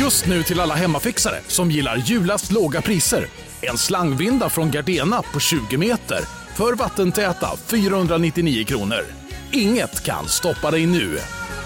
Just nu till alla hemmafixare som gillar Julas låga priser. En slangvinda från Gardena på 20 meter för vattentäta 499 kronor. Inget kan stoppa dig nu.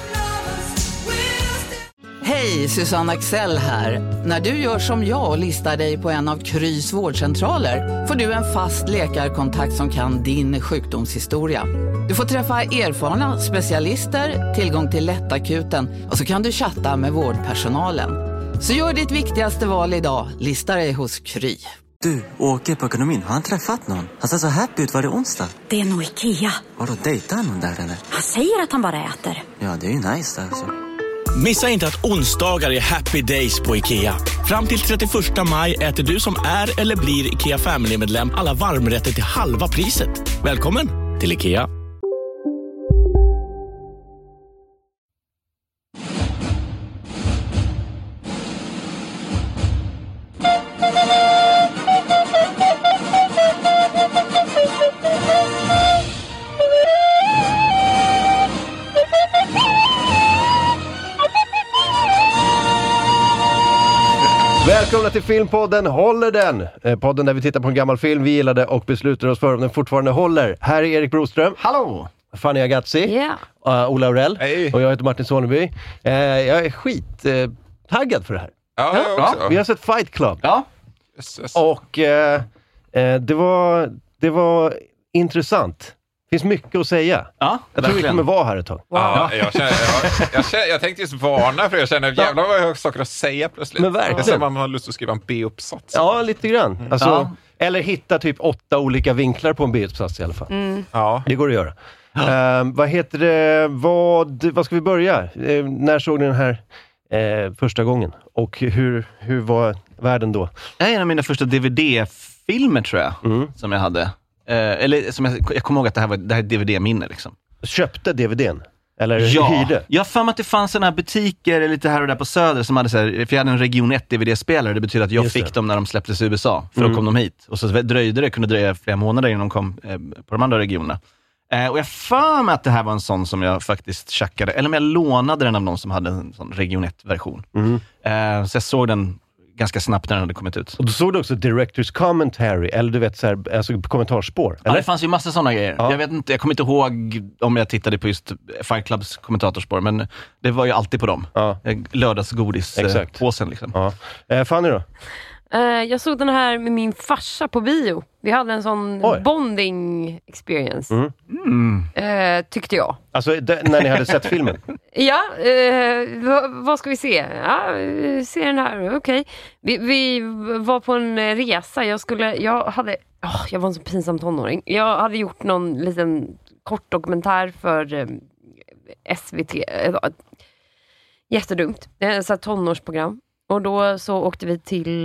Hej, Susanne Axel här. När du gör som jag och listar dig på en av Krys vårdcentraler får du en fast läkarkontakt som kan din sjukdomshistoria. Du får träffa erfarna specialister, tillgång till lättakuten och så kan du chatta med vårdpersonalen. Så gör ditt viktigaste val idag, lista dig hos Kry. Du, åker på ekonomin. Har han träffat någon? Han ser så happy ut. Var det onsdag? Det är nog Ikea. Har du dejtat någon där eller? Han säger att han bara äter. Ja, det är ju nice där alltså. Missa inte att onsdagar är happy days på IKEA. Fram till 31 maj äter du som är eller blir IKEA Family-medlem alla varmrätter till halva priset. Välkommen till IKEA. Välkomna till Filmpodden Håller den? Podden där vi tittar på en gammal film vi gillade och beslutar oss för om den fortfarande håller. Här är Erik Broström. Hallå! Fanny Agazzi. Yeah. Ola Aurell. Hej. Och jag heter Martin Soneby. Jag är taggad för det här. Ja, jag också. Vi har sett Fight Club. Ja. Yes. Och det var intressant. Det finns mycket att säga. Ja, jag tror vi kommer vara här ett tag. Wow. Ja, jag tänkte just varna för jag känner jävlar vad jag har saker att säga plötsligt. Men verkligen. Det är som man har lust att skriva en B-uppsats. Ja, lite grann. Alltså, eller hitta typ 8 olika vinklar på en B-uppsats i alla fall. Ja. Det går att göra. Vad heter det? Vad ska vi börja? När såg ni den här första gången? Och hur var världen då? Det är en av mina första DVD-filmer tror jag. Som jag hade. Eller som jag kommer ihåg att det här är DVD-minne liksom. Köpte DVDn? Eller hyrde? Jag har för mig att det fanns såna här butiker lite här och där på Söder som hade så här, för jag hade en Region 1 DVD-spelare. Det betyder att jag fick dem när de släpptes i USA. För då kom de hit. Och så kunde dröja flera månader innan de kom på de andra regionerna. Och jag för mig att det här var en sån som jag faktiskt checkade. Eller om jag lånade den av någon som hade en sån Region 1-version. Så jag såg den ganska snabbt när den hade kommit ut. Och du såg också Director's Commentary, eller du vet så här, alltså kommentarspår, eller? Ja, det fanns ju massa sådana grejer. Ja. Jag kommer inte ihåg om jag tittade på just Fight Clubs kommentatorspår, men det var ju alltid på dem. Ja. Lördagsgodis-påsen liksom. Ja. Fanny då? Jag såg den här med min farsa på bio. Vi hade en sån bonding experience. Tyckte jag. Alltså när ni hade sett filmen? Ja, vad ska vi se? Ja, se den här, okej. Vi var på en resa. Jag var en så pinsam tonåring. Jag hade gjort någon liten kort dokumentär för SVT. Jättedumt. Så tonårsprogram. Och då så åkte vi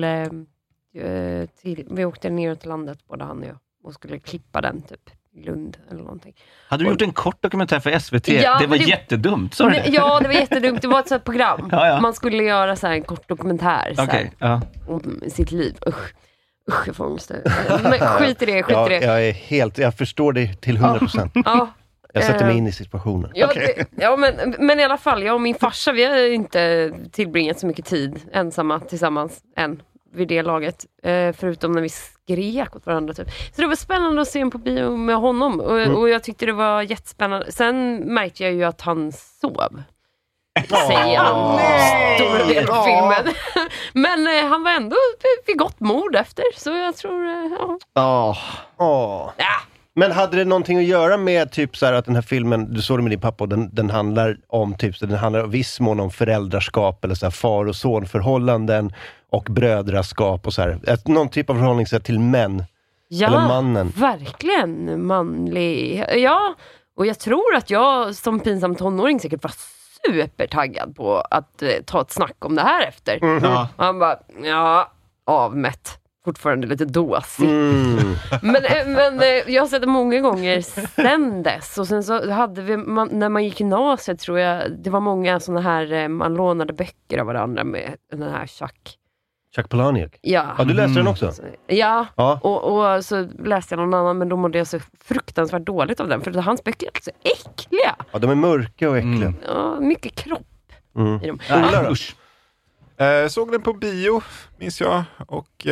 vi åkte ner till landet, både han och jag, och skulle klippa den typ Lund eller någonting. Hade du gjort en kort dokumentär för SVT? Ja, det var jättedumt, sa du det? Ja, det var jättedumt. Det var ett sånt program. Ja. Man skulle göra så här en kort dokumentär om sitt liv. Usch, jag får ångest. Men skit i det. Jag förstår det till 100%. Ja. Jag sätter mig in i situationen. Ja, men i alla fall, jag och min farsa, vi har inte tillbringat så mycket tid ensamma tillsammans än vid det laget. Förutom när vi skrek åt varandra typ. Så det var spännande att se en på bio med honom. Och jag tyckte det var jättespännande. Sen märkte jag ju att han sov. Säger han. Stora del av filmen. Men han var ändå vid gott mod efter. Så jag tror, Ja. Men hade det någonting att göra med typ så här att den här filmen, du såg det med din pappa, och den handlar om typ så den handlar viss mån om föräldraskap eller så här far- och sonförhållanden och brödraskap och så här. Någon typ av förhållningssätt till män eller mannen. Verkligen manlig. Ja, och jag tror att jag som pinsam tonåring säkert var supertaggad på att ta ett snack om det här efter. Och han bara, avmätt. Fortfarande lite dåsig. Men jag har sett det många gånger sen dess. Och sen så hade vi, när man gick i gymnasiet tror jag, det var många såna här, man lånade böcker av varandra med den här Chuck Palahniuk. Ja. Du läste den också? Ja. Och så läste jag någon annan, men då mådde jag så fruktansvärt dåligt av den. För hans böcker är så äckliga. Ja, de är mörka och äckliga. Ja, mycket kropp i dem. Ola då? Såg den på bio, minns jag. Och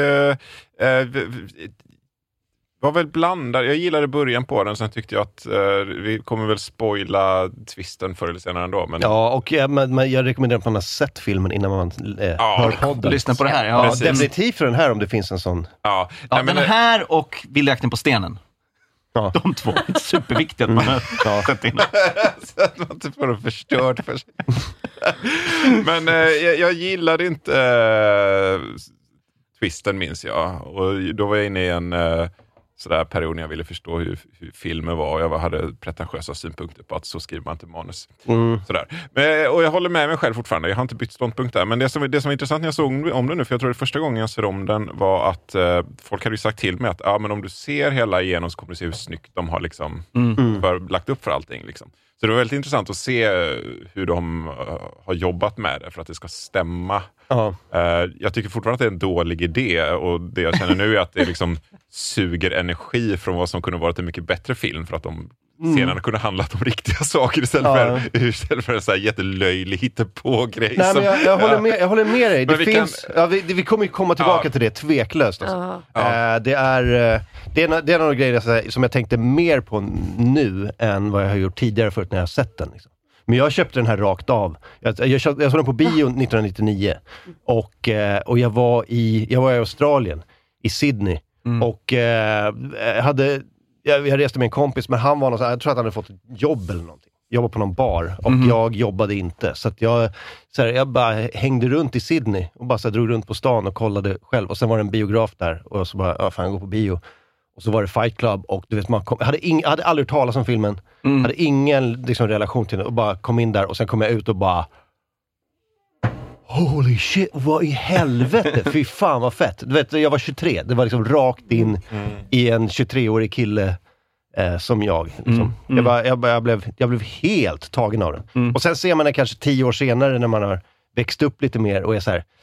var väl blandad. Jag gillade början på den, sen tyckte jag att vi kommer väl spoila twisten förr eller senare ändå. Men... Ja, och jag rekommenderar att man har sett filmen innan man hör podden. Lyssna på det här. Ja, definitivt för den här om det finns en sån. Ja, den här och Vildjakten på stenen. Ja. De två. Det är superviktigt att man har sett in. Så att man inte får det förstört för sig. Men jag gillade inte twisten, minns jag. Och då var jag inne i en sådär period när jag ville förstå hur filmen var. Jag hade pretentiösa synpunkter på att så skriver man inte manus. Sådär. Och jag håller med mig själv fortfarande. Jag har inte bytt ståndpunkt där. Men det som var intressant när jag såg om den nu, för jag tror det första gången jag såg om den var att folk hade ju sagt till mig att men om du ser hela igenom så kommer du se hur snyggt de har liksom lagt upp för allting. Liksom. Så det var väldigt intressant att se hur de har jobbat med det för att det ska stämma. Jag tycker fortfarande att det är en dålig idé, och det jag känner nu är att det liksom suger energi från vad som kunde varit en mycket bättre film, för att de senare kunde handlat om riktiga saker istället för en så här jättelöjlig hittepå-grej. Nej, men jag håller med dig. Det finns, vi kommer ju komma tillbaka till det tveklöst. Alltså. Det är en av grejerna som jag tänkte mer på nu än vad jag har gjort tidigare förut när jag har sett den. Liksom. Men jag köpte den här rakt av. Jag såg den på bio 1999. Och jag var i Australien, i Sydney. Och jag reste med en kompis, men han var någon, jag tror att han hade fått ett jobb eller någonting. Jobbade på någon bar, och jag jobbade inte. Så att jag bara hängde runt i Sydney och bara drog runt på stan och kollade själv. Och sen var det en biograf där, och så bara, fan, gå på bio. Och så var det Fight Club, och du vet, jag hade aldrig talat om filmen. Hade ingen liksom relation till den, och bara kom in där, och sen kom jag ut och bara holy shit, vad i helvete, fy fan vad fett. Du vet, jag var 23, det var liksom rakt in i en 23-årig kille som jag. Liksom. Jag blev helt tagen av den. Och sen ser man det kanske 10 år senare när man har växt upp lite mer och är så här,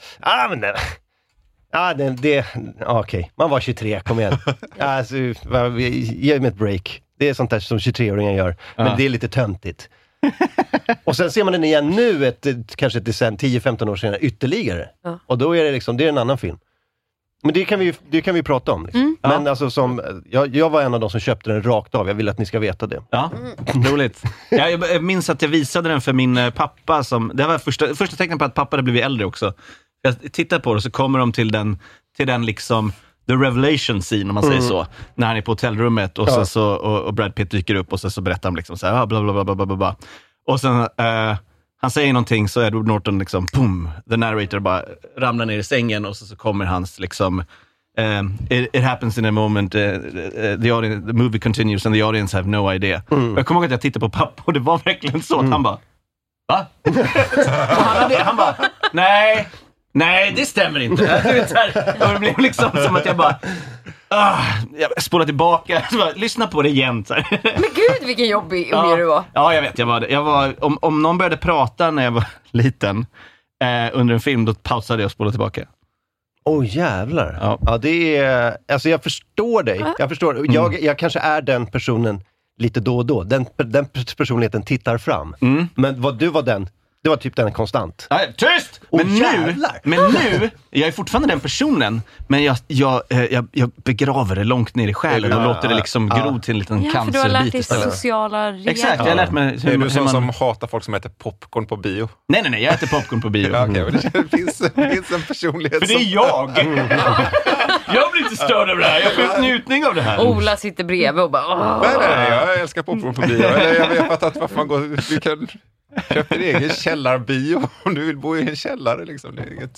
okej. Man var 23, kom igen. Alltså, ge mig ett break. Det är sånt där som 23-åringar gör. Men det är lite töntigt. Och sen ser man den igen nu, kanske ett decennium, 10-15 år senare, ytterligare. Och då är det liksom, det är en annan film. Men det kan vi prata om. Liksom. Men alltså, jag var en av de som köpte den rakt av. Jag vill att ni ska veta det. Ja, roligt. Jag minns att jag visade den för min pappa. Det var första tecknen på att pappa hade blivit äldre också. Jag tittar på det, och så kommer de till den liksom the revelation scene, om man säger så, när han är på hotellrummet, och så och Brad Pitt dyker upp, och så berättar han liksom så här, bla bla bla bla bla bla. Och sen han säger någonting, så Edward Norton liksom, boom, the narrator bara ramlar ner i sängen, och så kommer hans liksom it happens in a moment, the movie continues and the audience have no idea. Jag kommer ihåg att jag tittade på pappa, och det var verkligen så att han bara, va? Och han bara, nej, det stämmer inte. Det blev liksom som att jag bara jag spolar tillbaka. Lyssna på det igen. Så här. Men gud, vilken jobbig unge du var. Ja, jag vet. Jag var om någon började prata när jag var liten under en film, då pausade jag och spolade tillbaka. Jävlar. Ja, det är... Alltså, jag förstår dig. Jag förstår. Jag kanske är den personen lite då och då. Den personligheten tittar fram. Men vad du var den... Det var typ den konstant. Nej, tyst! Men nu, jag är fortfarande den personen, men jag begraver det långt ner i själen och låter det liksom gro till en liten cancerbit. För du har lärt dig sociala regler. Exakt, jag har lärt mig hur du som hatar folk som äter popcorn på bio. Nej, jag äter popcorn på bio. Det finns en personlighet. För det är jag. Jag blir inte störd av det här. Jag får ut njutning av det här. Ola sitter bredvid och bara... Nej, jag älskar popcorn på bio. Jag fattar att vad fan går... Vi kan... Köp din egen källarbio om du vill bo i en källare liksom. Det är inget...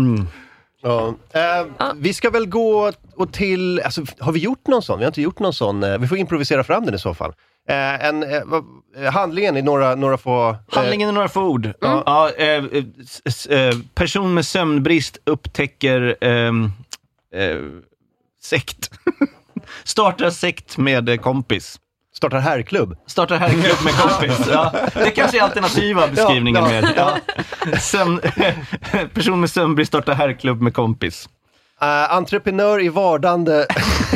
Vi ska väl gå till... Alltså, har vi gjort någon sån? Vi har inte gjort någon sån. Vi får improvisera fram den i så fall. Handlingen i några få... Handlingen i några få ord. Person med sömnbrist upptäcker sekt. Startar sekt med kompis. Startar herrklubb med kompis. Ja, det kanske är alternativa beskrivningen med. Ja. Person med sömnbrist startar herrklubb med kompis. Entreprenör i vardande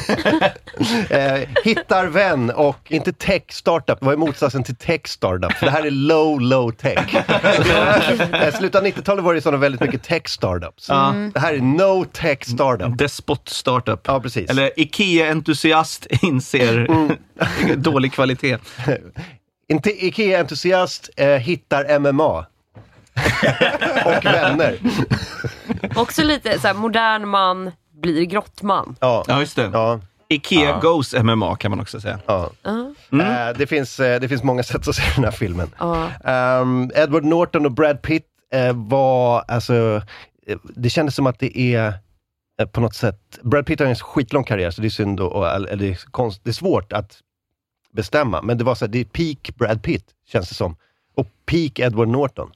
hittar vän och inte tech startup. Vad är motsatsen till tech startup? För det här är low tech. Slutet av 90-talet var det sådana väldigt mycket tech startups. Det här är no tech startup. Despot startup. Ja, precis. Eller IKEA-entusiast inser dålig kvalitet. Inte IKEA-entusiast hittar MMA. Och vänner. Också lite så här, modern man blir grottman. Ja, just det. Ja. IKEA goes MMA kan man också säga. Ja. Det finns många sätt att se den här filmen. Edward Norton och Brad Pitt var, alltså, det kändes som att det är på något sätt, Brad Pitt har en skitlång karriär så det är synd det är svårt att bestämma, men det var så här, det är peak Brad Pitt känns det som, och peak Edward Norton.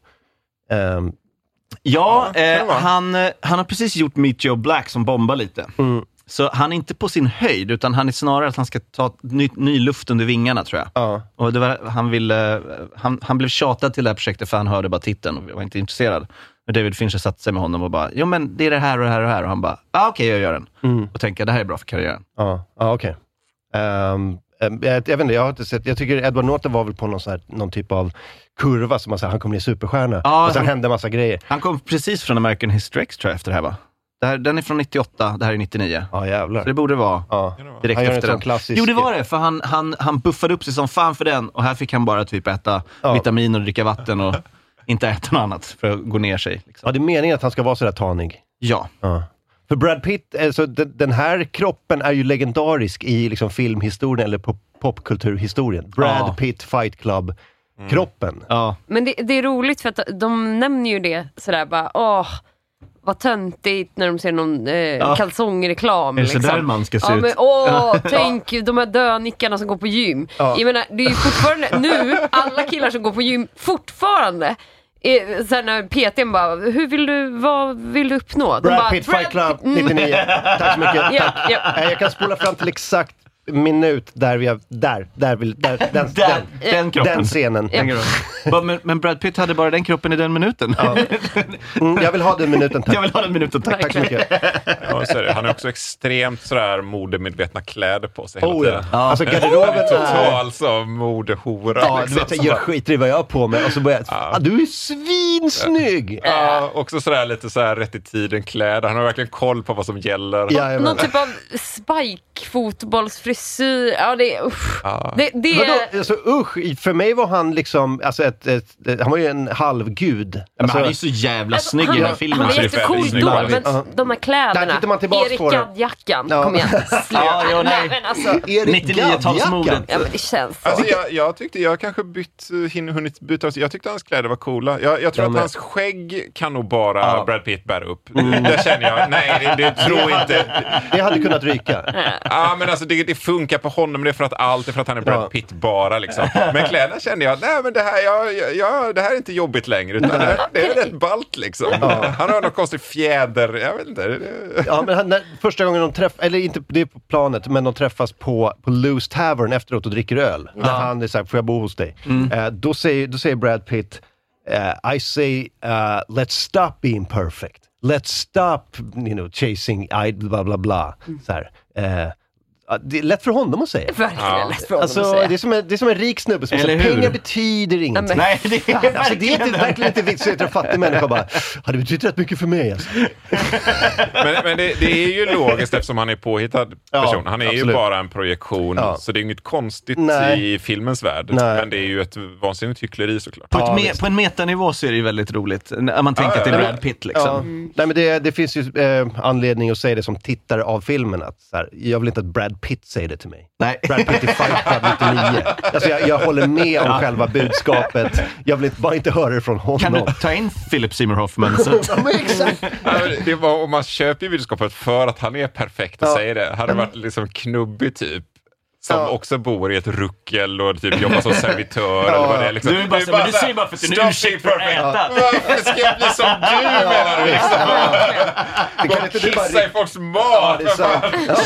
Han har precis gjort Meet Joe Black som bombar lite. Så han är inte på sin höjd, utan han är snarare att han ska ta ny luft under vingarna, tror jag. Och det var, han blev tjatad till det här projektet för han hörde bara titeln och var inte intresserad. Men David Fincher satte sig med honom och bara, jo men det är det här och det här och det här. Och han bara, okej, jag gör den. Och tänker, det här är bra för karriären. Okej. Jag vet inte, jag har inte sett. Jag tycker Edward Norton var väl på någon typ av kurva som man säger, han kommer bli superstjärna. Och sen hände massa grejer. Han kom precis från American History X, tror jag, efter det här, va? Den är från 98, det här är 99. Ja, jävlar. Så det borde vara direkt han efter den. Klassisk... Jo, det var det, för han buffade upp sig som fan för den. Och här fick han bara typ äta vitaminer och dricka vatten och inte äta något annat för att gå ner sig. Liksom. Ja, det är meningen att han ska vara så där tanig. Ja. För Brad Pitt, alltså, den här kroppen är ju legendarisk i liksom filmhistorien eller popkulturhistorien. Brad Pitt, Fight Club, kroppen. Men det är roligt för att de nämner ju det sådär bara, vad töntigt när de ser någon kalsongreklam. Är det så där man ska se ut? Tänk de här dönickarna som går på gym. Jag menar, det är ju fortfarande nu, alla killar som går på gym fortfarande sen när PT:n bara, vad vill du uppnå? Brad Pitt, Fight Club, 99. Tack så mycket. Jag kan spola fram till exakt minut där vi har den kroppen. Den scenen. Men Brad Pitt hade bara den kroppen i den minuten. Jag vill ha den minuten, tack. Jag vill ha den minuten, tack så mycket. Han är också extremt sådär modemedvetna kläder på sig hela tiden. Alltså garderoben är total som modehora. Ja, du vet, jag gör skit i vad jag har på mig och så börjar du är svinsnygg. Också sådär lite såhär rätt i tiden kläder. Han har verkligen koll på vad som gäller. Någon typ av spike-fotbollsfrisyr. Det är alltså, för mig var han liksom alltså han var ju en halvgud. Men han är ju så jävla snygg i den här filmen. Han är jättecool då, men de här kläderna, Erik Gadd-jackan, kom igen. Erik 99-talsmodet. Ja, men det känns så. Alltså, jag tyckte jag kanske hunnit byta. Jag tyckte hans kläder var coola. Jag tror att hans skägg kan nog bara Brad Pitt bära upp. Det känner jag. Nej, det tror inte. Det hade kunnat ryka. Men alltså det funkar på honom, men det är för att allt är för att han är Brad Pitt bara liksom. Men kläderna kände jag, nej men det här är inte jobbigt längre, utan det är rätt ballt liksom. Han har någon konstig fjäder, jag vet inte. Ja, men första gången de träffas, eller inte det är på planet, men de träffas på Lou's Tavern efteråt och dricker öl. Där han är såhär, får jag bo hos dig? Då säger Brad Pitt, I say, let's stop being perfect. Let's stop, chasing, bla bla bla. Så här. Det är lätt för honom att säga. Verkligen lätt för honom att säga. Det är som en rik snubbe som säger, pengar betyder ingenting. Nej, det är verkligen inte viktigt att en fattig människa bara, hade betytt rätt mycket för mig alltså. Men det är ju logiskt eftersom han är påhittad person. Han är absolut. ju bara en projektion, så det är inget konstigt i filmens värld. Men det är ju ett vansinnigt hyckleri såklart. På en metanivå så är det ju väldigt roligt när man tänker att det är Brad Pitt liksom. Nej, men det finns ju anledning att säga det som tittare av filmen, att så här, jag vill inte att Brad Pitt säger det till mig. Nej. Brad Pitt i Fight Club 99. Alltså jag håller med om själva budskapet. Jag vill bara inte höra det från honom. Kan du ta in Philip Seymour Hoffman? Exakt. Det var, om man köper budskapet för att han är perfekt och säger det. Hade det varit liksom knubbig typ. som också bor i ett ruckel och typ jobbar som servitör eller vad det är liksom. Du säger bara för att det är en ursäkt för att äta. Varför ska jag bli som du menar du liksom? Bara kissa i folks mat. Ja, det är sant.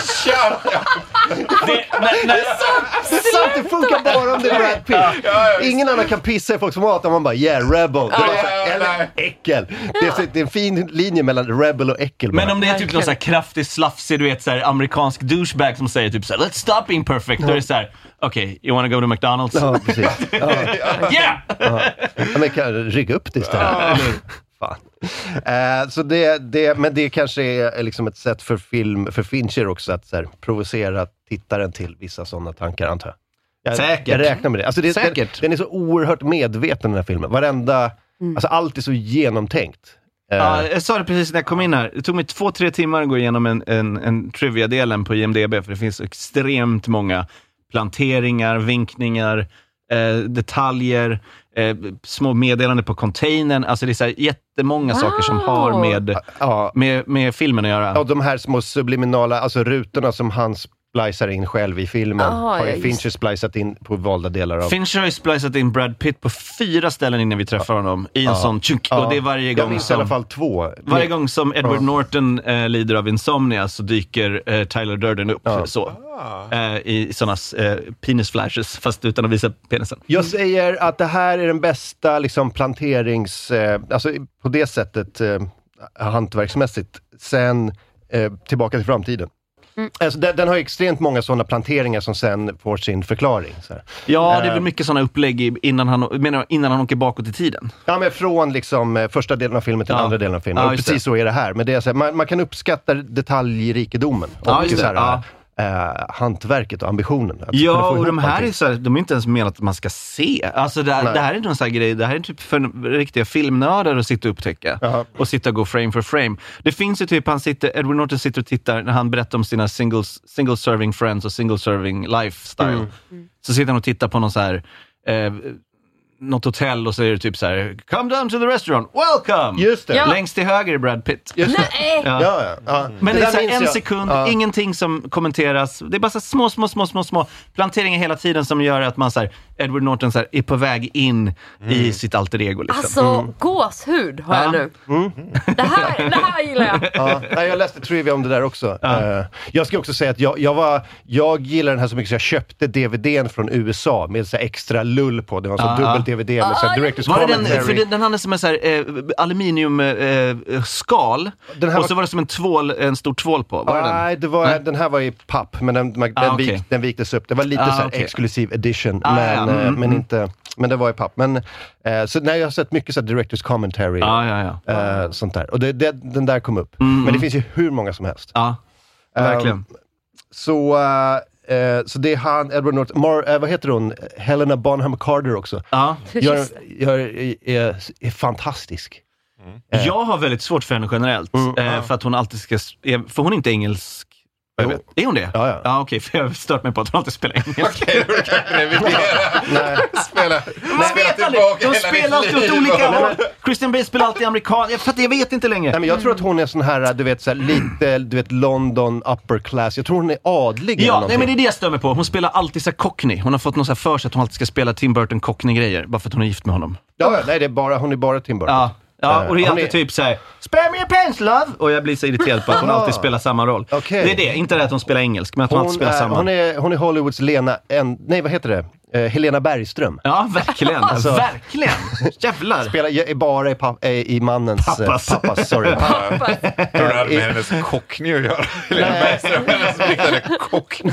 Sant, det funkar bara om det är Brad Pitt. Ingen annan kan pissa i folks mat om man bara rebel. Eller äckel. Det är en fin linje mellan rebel och äckel. Men om det är typ någon så här kraftig slafsig, du vet så här amerikansk douchebag som säger typ så här, let's stop being perfect. Då är det så här, okay, you wanna go to McDonald's? Ja, precis. Yeah! Men kan rygga upp det istället. Fan. Så men det kanske är liksom ett sätt för Fincher också att så här, provocera tittaren till vissa sådana tankar, antar jag. Säkert. Jag räknar med det. Alltså Säkert. Den är så oerhört medveten, den här filmen. Varenda, alltså allt är så genomtänkt. Ja, jag sa det precis när jag kom in här. Det tog mig 2-3 timmar att gå igenom en trivia-delen på IMDb, för det finns extremt många planteringar, vinkningar, detaljer, små meddelanden på containern. Alltså det är så här jättemånga saker som har med filmen att göra. Ja, de här små subliminala, alltså rutorna som han splicar in själv i filmen har ju Fincher splicat in på valda delar av. Fincher har ju splicat in Brad Pitt på 4 ställen innan vi träffar honom i en sån tjunk. Och det är varje gång jag minns i alla fall 2. Varje gång som Edward Norton lider av insomnia så dyker Tyler Durden upp i såna penis flashes, fast utan att visa penisen. Jag säger att det här är den bästa liksom planterings, alltså på det sättet hantverksmässigt sen Tillbaka till framtiden. Alltså, den har extremt många sådana planteringar som sen får sin förklaring. Så här. Ja, det är väl mycket sådana upplägg innan han åker bakåt i tiden. Ja, men från liksom första delen av filmen till andra delen av filmen. Och precis så är det här. Men det är så här, man kan uppskatta detaljrikedomen och så här, hantverket och ambitionen. Ja, och de här är så här, de är inte ens menat att man ska se. Alltså det här är inte en sån här grej. Det här är typ för riktiga filmnördar att sitta och upptäcka. Och sitta och gå frame for frame. Det finns ju typ, Edward Norton sitter och tittar när han berättar om sina single serving friends och single serving lifestyle. Så sitter han och tittar på någon så här något hotell och så är det typ så här, come down to the restaurant, welcome! Just det. Ja. Längst till höger är Brad Pitt. Just det. Nej. Men det är så här en sekund, ingenting som kommenteras. Det är bara så små planteringar hela tiden som gör att man så här, Edward Norton så här, är på väg in i sitt alter ego. Liksom. Alltså, gåshud har jag nu. Det här gillar jag. Jag läste trivia om det där också. Jag ska också säga att jag gillar den här så mycket så jag köpte DVDn från USA med så här extra lull på. Det var så dubbel DVD med så här director's commentary. För den hade som en så här aluminiumskal och så var det som en stor tvål på. Nej, den här var i papp, men den viktes upp. Det var lite så här exklusiv edition, men inte, men det var i papp. Men så när jag har sett mycket så här director's commentary sånt där. Och den där kom upp. Men det finns ju hur många som helst. Ja, verkligen. Så det är han, Edward Norton, vad heter hon? Helena Bonham Carter också. Ja. Är fantastisk. Jag har väldigt svårt för henne generellt. För att hon alltid för hon är inte engelsk. Är hon det? Ja, okej, för jag har stört mig på att hon alltid spelar engelska. Okej, då kan jag revidera. De spelar alltid åt olika håll. Christian Bale spelar alltid amerikan. Jag vet inte längre. Nej, men jag tror att hon är sån här, du vet, så här, lite, du vet, London upper class. Jag tror hon är adlig. Ja, nej, men det är det jag stör mig på. Hon spelar alltid så här cockney. Hon har fått någon så här för sig att hon alltid ska spela Tim Burton cockney-grejer. Bara för att hon är gift med honom. Ja, nej, hon är bara Tim Burton. Ja, och det är alltid typ såhär, spare me your pants, love! Och jag blir så irriterad på att hon alltid spelar samma roll. Okay. Det är det, inte det att hon spelar engelsk, men att hon alltid spelar samma. Hon är Hollywoods vad heter det? Helena Bergström. Ja, verkligen. Alltså, verkligen. Jävlar. Spelar bara i mannens... Pappas, sorry. Tror du hade med hennes cockney att göra? Helena Bergström, hennes riktade cockney.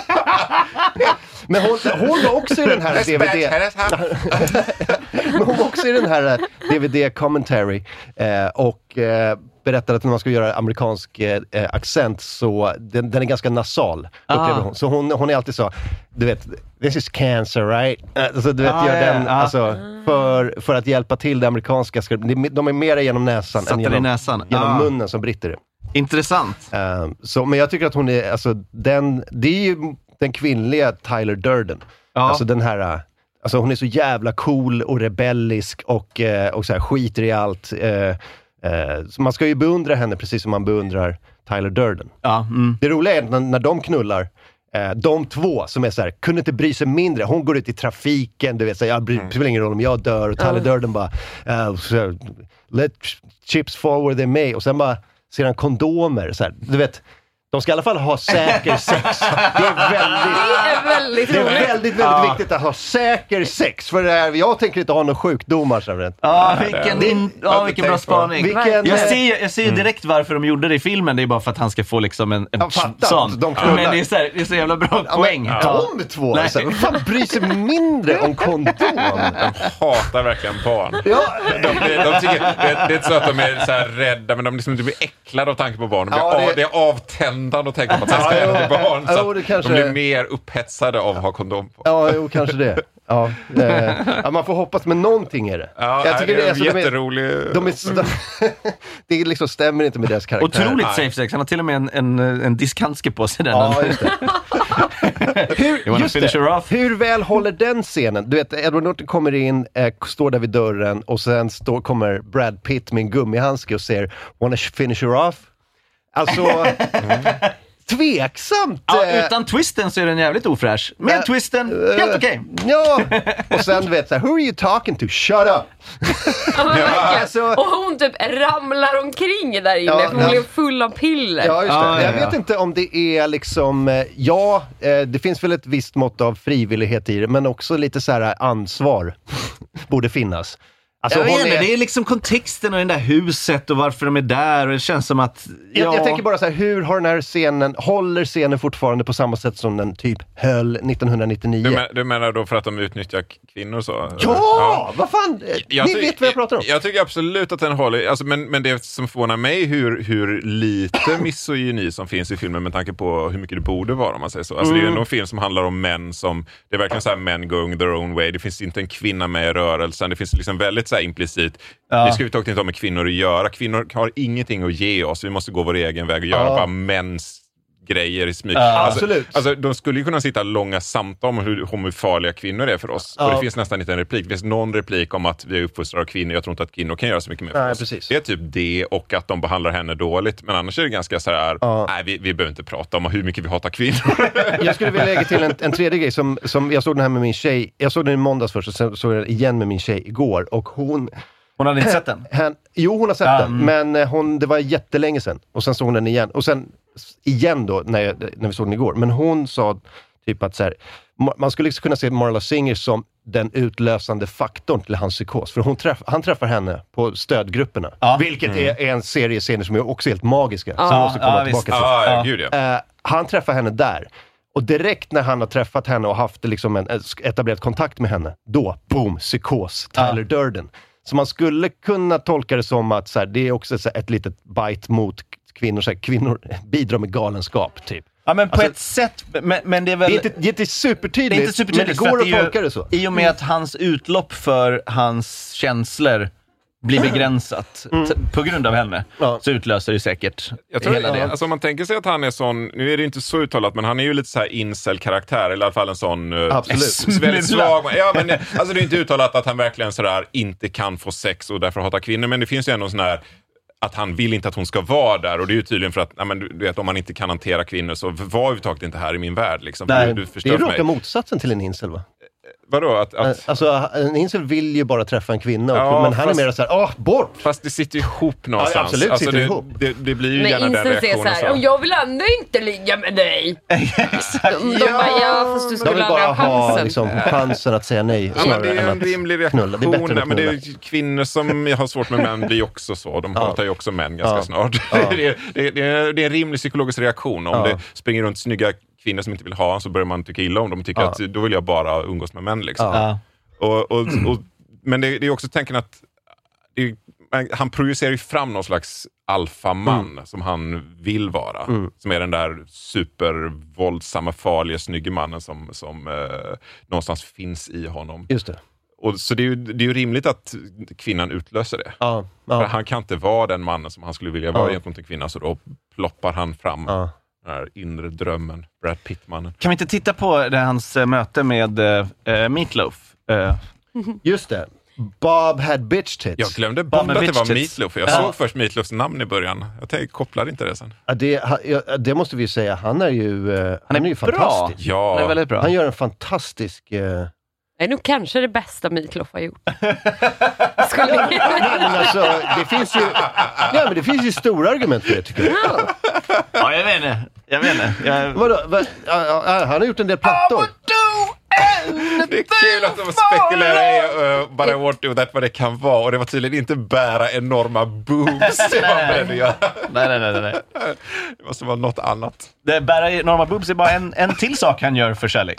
Men hon var också i den här DVD. Men hon var också i den här DVD commentary och berättade att när man ska göra amerikansk accent så den är ganska nasal, upplever hon. Så hon är alltid så, du vet, this is cancer, right? Alltså, du vet, gör den alltså, för att hjälpa till det amerikanska. De är mer genom näsan än genom munnen som britter är. Intressant. Men jag tycker att hon är, alltså, det är ju den kvinnliga Tyler Durden. Alltså den här, alltså hon är så jävla cool och rebellisk och så här skiter i allt. Så man ska ju beundra henne precis som man beundrar Tyler Durden. Det roliga är när de knullar, De två som är så här, kunde inte bry sig mindre. Hon går ut i trafiken, du vet, så jag spelar ingen roll om jag dör. Och Tyler Durden bara, let chips fall where they may. Och sen bara ser han kondomer, så här, du vet. De ska i alla fall ha säker sex. Det är väldigt roligt. Det är väldigt viktigt att ha säker sex. För jag tänker inte ha några sjukdomar. Vilken bra spaning. Jag ser direkt varför de gjorde det i filmen. Det är bara för att han ska få liksom en sån. Men det är så jävla bra poäng. De två, vad fan bryr sig mindre om kondom? De hatar verkligen barn. De tycker, det är inte så att de är så här rädda, men de liksom inte blir äcklade av tanke på barn. Det är avtändande och tänker på att han ska hem till barn. Så de blir mer upphetsade av att ha kondom på. Ja, kanske det. Ja, man får hoppas, men någonting är det. Ja, jag tycker det är jätterolig. Det liksom stämmer inte med deras karaktär. Otroligt safe sex. Han har till och med en diskhandske på sig. Ja, just det. Hur väl håller den scenen? Du vet, Edward Norton kommer in, står där vid dörren och sen kommer Brad Pitt med en gummihandske och säger "Wanna finish her off?" Alltså, tveksamt. Ja, utan twisten så är den jävligt ofräsch. Med twisten, helt okej. Ja, och sen vet jag, who are you talking to? Shut up! Och hon typ ramlar omkring där inne, förmodligen full av piller. Ja, just det. Jag vet inte om det är liksom, det finns väl ett visst mått av frivillighet i det, men också lite så här ansvar borde finnas. Alltså, jag vet inte, det är liksom kontexten och det där huset och varför de är där, och det känns som att... Jag tänker bara så här, hur har den här scenen, håller scenen fortfarande på samma sätt som den typ höll 1999? Du menar då för att de utnyttjar kvinnor så? Ja! Vad fan? Ni vet vad jag pratar om. Jag tycker absolut att den håller, alltså, men det som förvånar mig hur lite misogyni som finns i filmen med tanke på hur mycket det borde vara, om man säger så. Alltså det är ändå en film som handlar om män som, det är verkligen så här män going their own way. Det finns inte en kvinna med i rörelsen. Det finns liksom väldigt så här implicit. Vi ska inte ha med kvinnor att göra. Kvinnor har ingenting att ge oss. Vi måste gå vår egen väg och göra bara mäns grejer i smyg. Absolut. Alltså, de skulle ju kunna sitta långa samtal om hur farliga kvinnor är för oss. Och det finns nästan inte en replik. Det finns någon replik om att vi är uppfostrade av kvinnor. Jag tror inte att kvinnor kan göra så mycket mer för oss. Precis. Det är typ det, och att de behandlar henne dåligt. Men annars är det ganska så här, nej, vi behöver inte prata om hur mycket vi hatar kvinnor. Jag skulle vilja lägga till en tredje grej som jag såg den här med min tjej. Jag såg den i måndags först och sen såg jag den igen med min tjej igår. Och hon hade inte sett den? Jo, hon har sett den. Men det var jättelänge sedan. Och sen såg hon den igen. Och sen igen då, när vi såg den igår. Men hon sa typ att så här, man skulle liksom kunna se Marla Singer som den utlösande faktorn till hans psykos. För han träffar henne på stödgrupperna. Vilket är en serie scener som är också helt magiska. Som måste komma tillbaka till. Han träffar henne där. Och direkt när han har träffat henne och haft liksom en etablerat kontakt med henne, då, boom, psykos, Tyler Durden. Så man skulle kunna tolka det som att så här, det är också så här, ett litet bite mot kvinnor. Så här, kvinnor bidrar med galenskap, typ. Ja, men på ett sätt, men det är väl... Det är inte supertydligt, det är inte supertydligt, men det går att tolka det så. I och med att hans utlopp för hans känslor blir begränsat på grund av henne, så utlöser det säkert jag tror hela det. Alltså om man tänker sig att han är sån, nu är det inte så uttalat, men han är ju lite så här incel-karaktär, eller i alla fall en sån väldigt svag. Ja, men alltså det är inte uttalat att han verkligen sådär inte kan få sex och därför hatar kvinnor, men det finns ju ändå sån här att han vill inte att hon ska vara där, och det är ju tydligen för att du vet, om man inte kan hantera kvinnor så var överhuvudtaget inte här i min värld liksom. Nej, det är raka motsatsen till en incel, va? Vadå? Alltså, en incel vill ju bara träffa en kvinna, men han är mer så här, bort! Fast det sitter ihop någonstans. Ja, absolut, alltså, sitter ihop. Det blir ju gärna den reaktionen. Så här, jag vill ändå inte ligga med dig. Exakt. Fast du skulle vill bara ha liksom, chansen att säga nej. Ja, men det är en rimlig reaktion. Men det är kvinnor som har svårt med män blir också så. De hatar ju också män ganska snart. Det är en rimlig psykologisk reaktion. Om det springer runt snygga kvinnor som inte vill ha, så börjar man tycka illa om dem och tycker att då vill jag bara umgås med män liksom. Men det är också tanken att han projicerar ju fram någon slags alfaman som han vill vara. Som är den där supervåldsamma, farliga, snygga mannen som någonstans finns i honom. Just det. Och så det är ju rimligt att kvinnan utlöser det. För han kan inte vara den mannen som han skulle vilja vara gentemot en kvinna, så då ploppar han fram den här inre drömmen, Brad Pitt-mannen. Kan vi inte titta på hans möte med Meatloaf? Just det. Bob had bitch tits. Jag glömde bort att det var Meatloaf. Jag såg först Meatloafs namn i början. Jag kopplade inte det sen. Ja, det måste vi säga. Han är ju fantastisk. Ja. Han är väldigt bra. Han gör en fantastisk... Det är nog kanske det bästa Meatloaf har gjort. Men alltså, det finns ju stora argument för det, tycker jag. Ja, jag vet inte. Vadå? Han har gjort en del plattor. Det är kul att de spekulerar i But I won't do that, vad det kan vara. Och det var tydligen inte bära enorma boobs. Nej. Det måste vara något annat. Det bära enorma boobs är bara en till sak han gör för kärlek.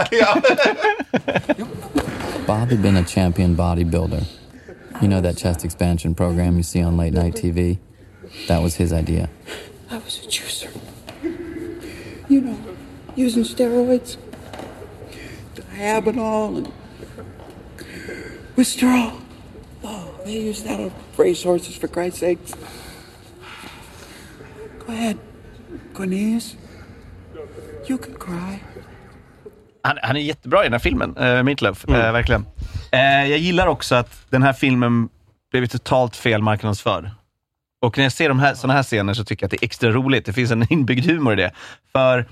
Bob had been a champion bodybuilder. You know that chest expansion program you see on late night TV? That was his idea. I was a juicer. You know, using steroids. Diagonal and withdrawal. Oh, they use that on racehorses, for Christ's sakes. Go ahead, Cornelius. You can cry. Han är jättebra i den här filmen, Meatloaf, verkligen. Jag gillar också att den här filmen blev totalt fel marknadsförd. Och när jag ser såna här scener så tycker jag att det är extra roligt. Det finns en inbyggd humor i det. För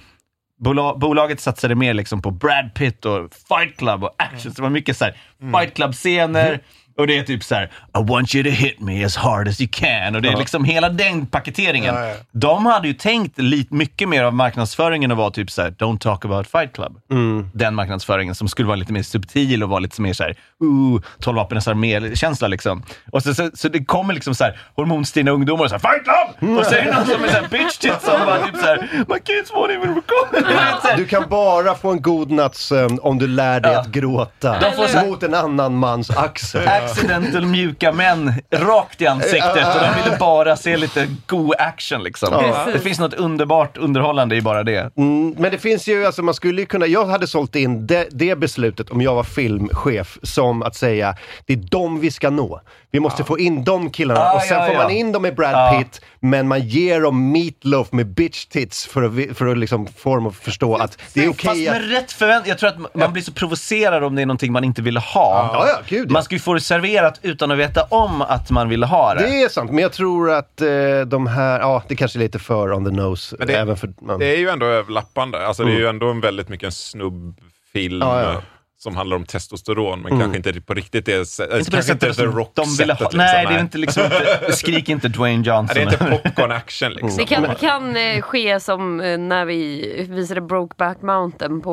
bolaget satsade mer liksom på Brad Pitt och Fight Club och action. Så det var mycket så här Fight Club-scener. Och det är typ så här: I want you to hit me as hard as you can. Och det är liksom hela den paketeringen. Ja. De hade ju tänkt mycket mer av marknadsföringen och var typ så här: don't talk about Fight Club. Den marknadsföringen som skulle vara lite mer subtil och vara lite mer så här 12-vapenens armé-känsla liksom. Och så det kommer liksom så här hormonstinna ungdomar och så här: Fight Club! Och så är det någon som är så här bitch tits som bara typ så här: my kids won't even record. Du kan bara få en god nattsömn om du lär dig att gråta mot en annan mans axel. Accidental mjuka män rakt i ansiktet och de ville bara se lite god action liksom. Det finns något underbart underhållande i bara det. Men det finns ju, alltså man skulle ju kunna, jag hade sålt in det beslutet om jag var filmchef som att säga, det är dem vi ska nå. Vi måste få in de killarna och sen får man in dem med Brad Pitt, men man ger dem Meatloaf med bitch tits för att liksom få dem att förstå att det är okej. Fast med rätt förväntning, jag tror att man blir så provocerad om det är någonting man inte vill ha. Man ska ju få det serverat utan att veta om att man vill ha det. Det är sant, men jag tror att de här, det kanske är lite för on the nose. Men det, även för, det är ju ändå överlappande. Alltså det är ju ändå väldigt mycket en snubbfilm som handlar om testosteron, men kanske inte på riktigt är inte kanske inte The Rock de vill ha. Liksom, nej, det är inte liksom skrik inte Dwayne Johnson. Det är inte popcorn action liksom. Det kan ske som när vi visade Brokeback Mountain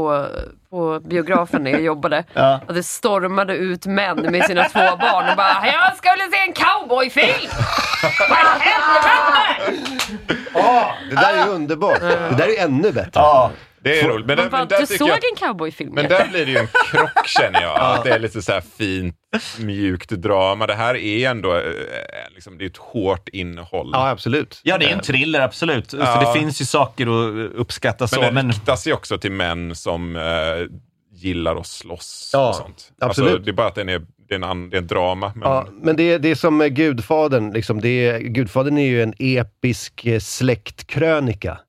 på biografen när jag jobbade. Och det stormade ut män med sina 2 barn och bara: jag skulle se en cowboyfilm! Vad helvete! Det där är underbart. Det där är ännu bättre. Det är roligt. Men du såg en cowboyfilm. Men där blir det ju en krock, känner jag. Att det är lite så här fint, mjukt drama. Det här är ändå liksom, det är ett hårt innehåll. Ja, absolut. Ja, det är en thriller, absolut. Så det finns ju saker att uppskatta. Men det riktas ju också till män som gillar att slåss och sånt. Absolut. Alltså, det är bara att det är en drama. Men det är som Gudfadern. Liksom, Gudfadern är ju en episk släktkrönika.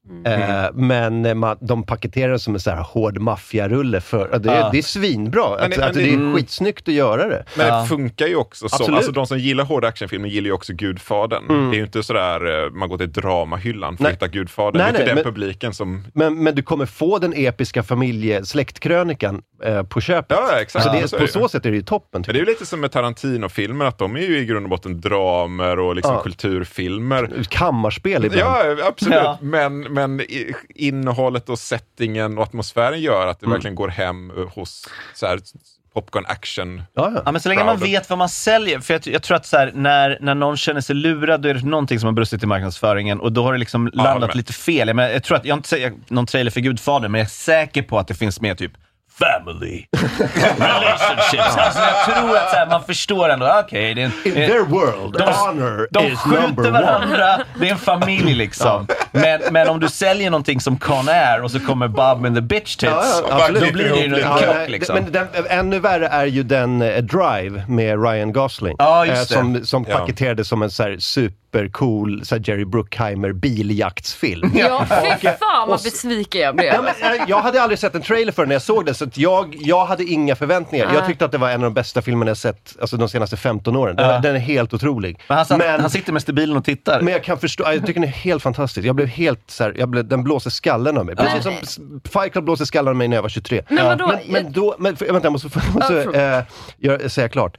Men de paketerar som en så här hård maffiarulle för. Det är svinbra. Det är skitsnyggt att göra det. Men det funkar ju också så. Alltså de som gillar hårda actionfilmer gillar ju också Gudfadern. Det är ju inte sådär man går till dramahyllan för att hitta Gudfadern. Det är inte den publiken som... Men du kommer få den episka släktkrönikan på köpet. Ja, exakt. Så på så sätt är det ju toppen. Det är ju lite som med Tarantino-filmer, att de är ju i grund och botten dramer och liksom kulturfilmer. Kammarspel ibland. Ja, absolut. Men innehållet och settingen och atmosfären gör att det verkligen går hem hos så här popcorn action. Ja, men så länge man vet vad man säljer, för jag tror att så här, när någon känner sig lurad, då är det någonting som har brustit i marknadsföringen och då har det liksom landat lite fel. Jag tror att jag inte säger någon trailer för Gudfadern, men jag är säker på att det finns med typ family relationships. Alltså, jag tror att så här, man förstår ändå, in their world, honor de is skjuter varandra, det är en familj liksom. Men om du säljer någonting som Con Air och så kommer Bob and the Bitch Tits, då blir det ju en krock liksom. Men ännu värre är ju den Drive med Ryan Gosling. Som paketerades som en så här supercool så här Jerry Bruckheimer biljaktsfilm. Ja, fy fan vad besviken jag blev. Jag hade aldrig sett en trailer för när jag såg det, så att jag hade inga förväntningar. Jag tyckte att det var en av de bästa filmerna jag sett alltså de senaste 15 åren. Den är helt otrolig. Men han sitter mest i bilen och tittar. Men jag kan förstå, jag tycker den är helt fantastisk. Jag blev helt så här, den blåser skallen av mig. Precis som Fight Club blåser skallen av mig när jag var 23. Men vadå? Vänta, jag måste säga klart.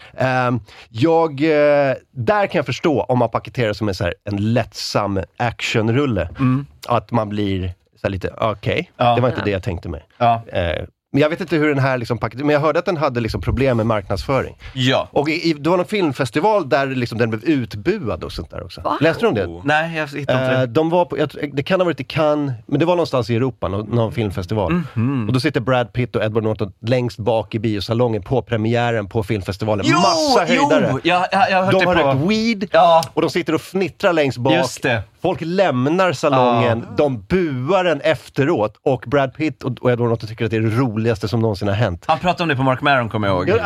Där kan jag förstå om man paketerar som en lättsam actionrulle. Att man blir så här lite, okej. Det var inte det jag tänkte mig. Men jag vet inte hur den här liksom men jag hörde att den hade liksom problem med marknadsföring. Ja. Och det var någon filmfestival där liksom den blev utbuad och sånt där också. Va? Läste du om det? Nej, jag hittade inte det. De var på, det kan ha varit i Cannes, men det var någonstans i Europa, någon filmfestival. Och då sitter Brad Pitt och Edward Norton längst bak i biosalongen på premiären på filmfestivalen. Massa höjdare. Jag har hört de har rökt weed och de sitter och fnittrar längst bak. Just det. Folk lämnar salongen, de buar den efteråt och Brad Pitt och Edward Norton tycker att det är det roligaste som någonsin har hänt. Han pratade om det på Mark Maron, kommer jag ihåg. Det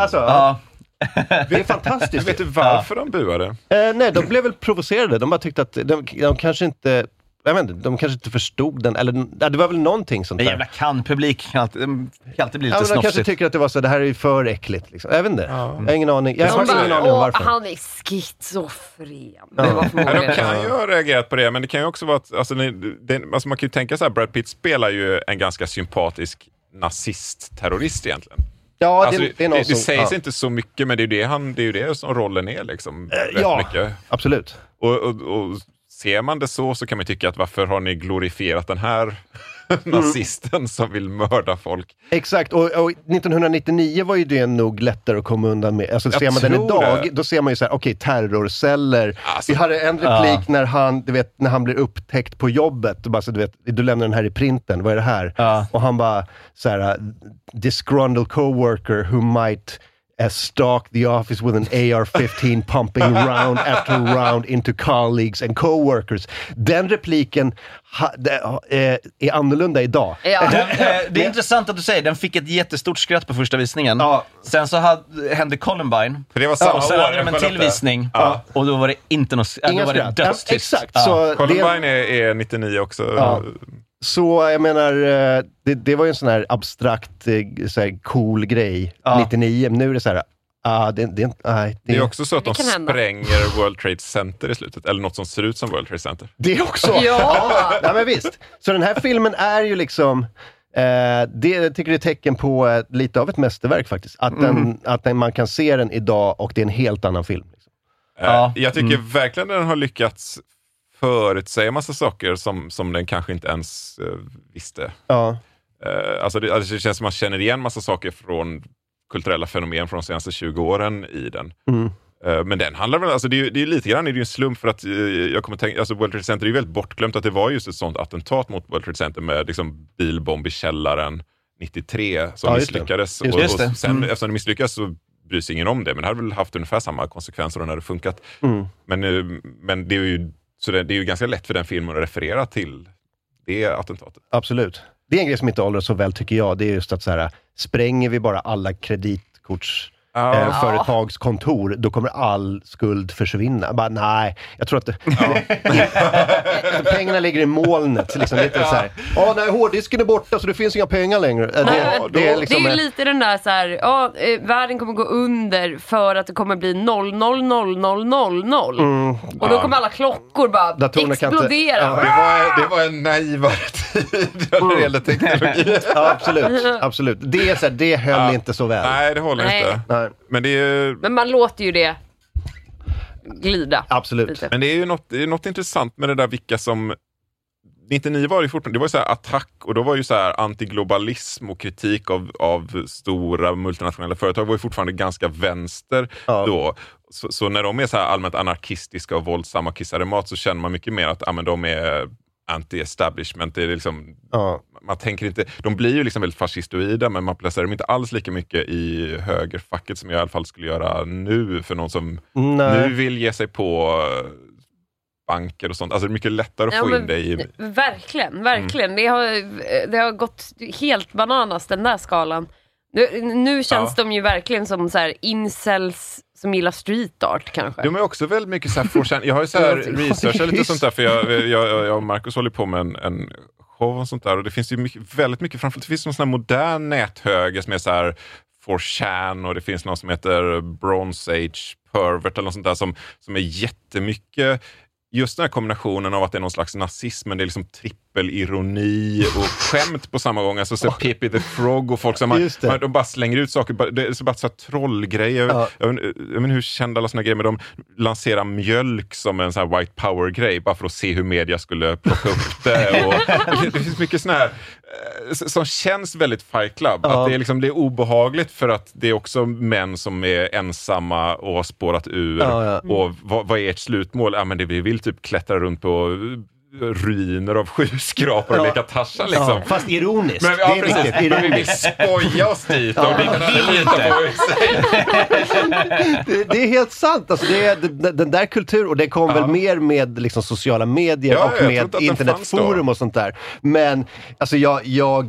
är fantastiskt. Vet du varför de buade? Nej, de blev väl provocerade. De bara tyckte att de kanske inte... Jag vet inte, de kanske inte förstod den. Eller det var väl någonting sånt där. Det jävla publik kan alltid bli lite de snofsigt. kanske tycker att det var så, det här är ju för äckligt. Liksom. Jag vet inte. Jag har ingen aning. Jag har ingen aning om varför. Han är schizofren. De kan ju ha reagerat på det, men det kan ju också vara att alltså, man kan ju tänka så här, Brad Pitt spelar ju en ganska sympatisk nazist-terrorist egentligen. Ja, alltså, det är någon det sägs inte så mycket, men det är ju det som rollen är liksom. Rätt mycket. Absolut. Och ser man det så kan man tycka att varför har ni glorifierat den här nazisten som vill mörda folk? Exakt, och 1999 var ju det nog lättare att komma undan med. Alltså ser man den idag, då ser man ju så här, okej, terrorceller. Alltså, vi hade en replik när han blir upptäckt på jobbet. Bara så, du lämnar den här i printen, vad är det här? Och han bara så här, disgruntled coworker who might stalk the office with an AR-15 pumping round after round into colleagues and coworkers. Den repliken är annorlunda idag. Det är intressant att du säger, den fick ett jättestort skratt på första visningen. Sen så hände Columbine. För det var samma och sen hade de en till visning. Och då var det inte något då var det dödstyst. Exakt. Så Columbine är 99 också. Så jag menar, det var ju en sån här abstrakt, så här cool grej 99. Nu är det så här, det är också så att de spränger World Trade Center i slutet. Eller något som ser ut som World Trade Center. Det är också. Ja, men visst. Så den här filmen är ju liksom, jag tycker det är tecken på lite av ett mästerverk faktiskt. Att man kan se den idag och det är en helt annan film. Liksom. Jag tycker verkligen att den har lyckats förutsäga massa saker som den kanske inte ens visste. Alltså det känns som man känner igen massa saker från kulturella fenomen från de senaste 20 åren i den. Men den handlar väl, alltså det är lite grann, det är ju en slump för att jag kommer tänka, alltså World Trade Center är ju väldigt bortglömt att det var just ett sånt attentat mot World Trade Center med liksom bilbomb i källaren 93 som misslyckades. Och sen eftersom det misslyckades så bryr sig ingen om det, men det hade väl haft ungefär samma konsekvenser när det funkat. Men det är ju så det är ju ganska lätt för den filmen att referera till det attentatet. Absolut. Det är en grej som inte håller så väl tycker jag. Det är just att så här, spränger vi bara alla kreditkorts företagskontor, då kommer all skuld försvinna. Bara, nej, jag tror att pengarna ligger i molnet. Liksom, lite så här. Nej, hårddisken är borta så det finns inga pengar längre. Det är liksom lite den där så här, världen kommer gå under för att det kommer bli 0,00000. Och då kommer alla klockor bara explodera. Det var en naivare tid när det gäller teknologi. Absolut. Det är så här, det höll inte så väl. Nej, det håller inte. Nej. Men man låter ju det glida. Absolut. Lite. Men det är ju något intressant med det där vilka som 99 var det fortfarande, det var ju så här attack och då var ju så här antiglobalism och kritik av stora multinationella företag var ju fortfarande ganska vänster då. Så när de är så här allmänt anarkistiska och våldsamma kissade mat så känner man mycket mer att de är anti-establishment. Det är liksom, man tänker inte, de blir ju liksom väldigt fascistoida men man placerar dem inte alls lika mycket i högerfacket som jag i alla fall skulle göra nu för någon som nu vill ge sig på banker och sånt. Alltså det är mycket lättare att få in det i... Verkligen. Det har gått helt bananas, den där skalan. Nu känns de ju verkligen som så här incels som gillar street art kanske. De är också väldigt mycket så här jag har ju så här researchat lite sånt där, för jag och Marcus håller på med en show och sånt där, och det finns ju väldigt mycket, framförallt det finns någon sån här modern näthöger som är så här 4chan, och det finns någon som heter Bronze Age Pervert eller något sånt där som är jättemycket just den här kombinationen av att det är någon slags nazism, men det är liksom trippelironi och skämt på samma gång. Alltså så Pippi the Frog och folk som de bara slänger ut saker. Det är så bara så här trollgrejer. Jag vet hur kända alla såna grejer, men de lanserar mjölk som en sån här white power-grej bara för att se hur media skulle plocka upp det. Och det finns mycket såna här som känns väldigt Fight Club. Att det är liksom, det är obehagligt för att det är också män som är ensamma och har spårat ur. Och vad är ert slutmål? Ja, men det vi vill typ klättra runt på ruiner av skyskrapor och leka Tarzan liksom. Fast ironiskt. Men, det är riktigt ironiskt. Vi vill skoja oss dit och vi kan lita på det är helt sant. Alltså, det är den där kulturen, och det kom väl mer med liksom, sociala medier och med internetforum och sånt där. Men alltså, jag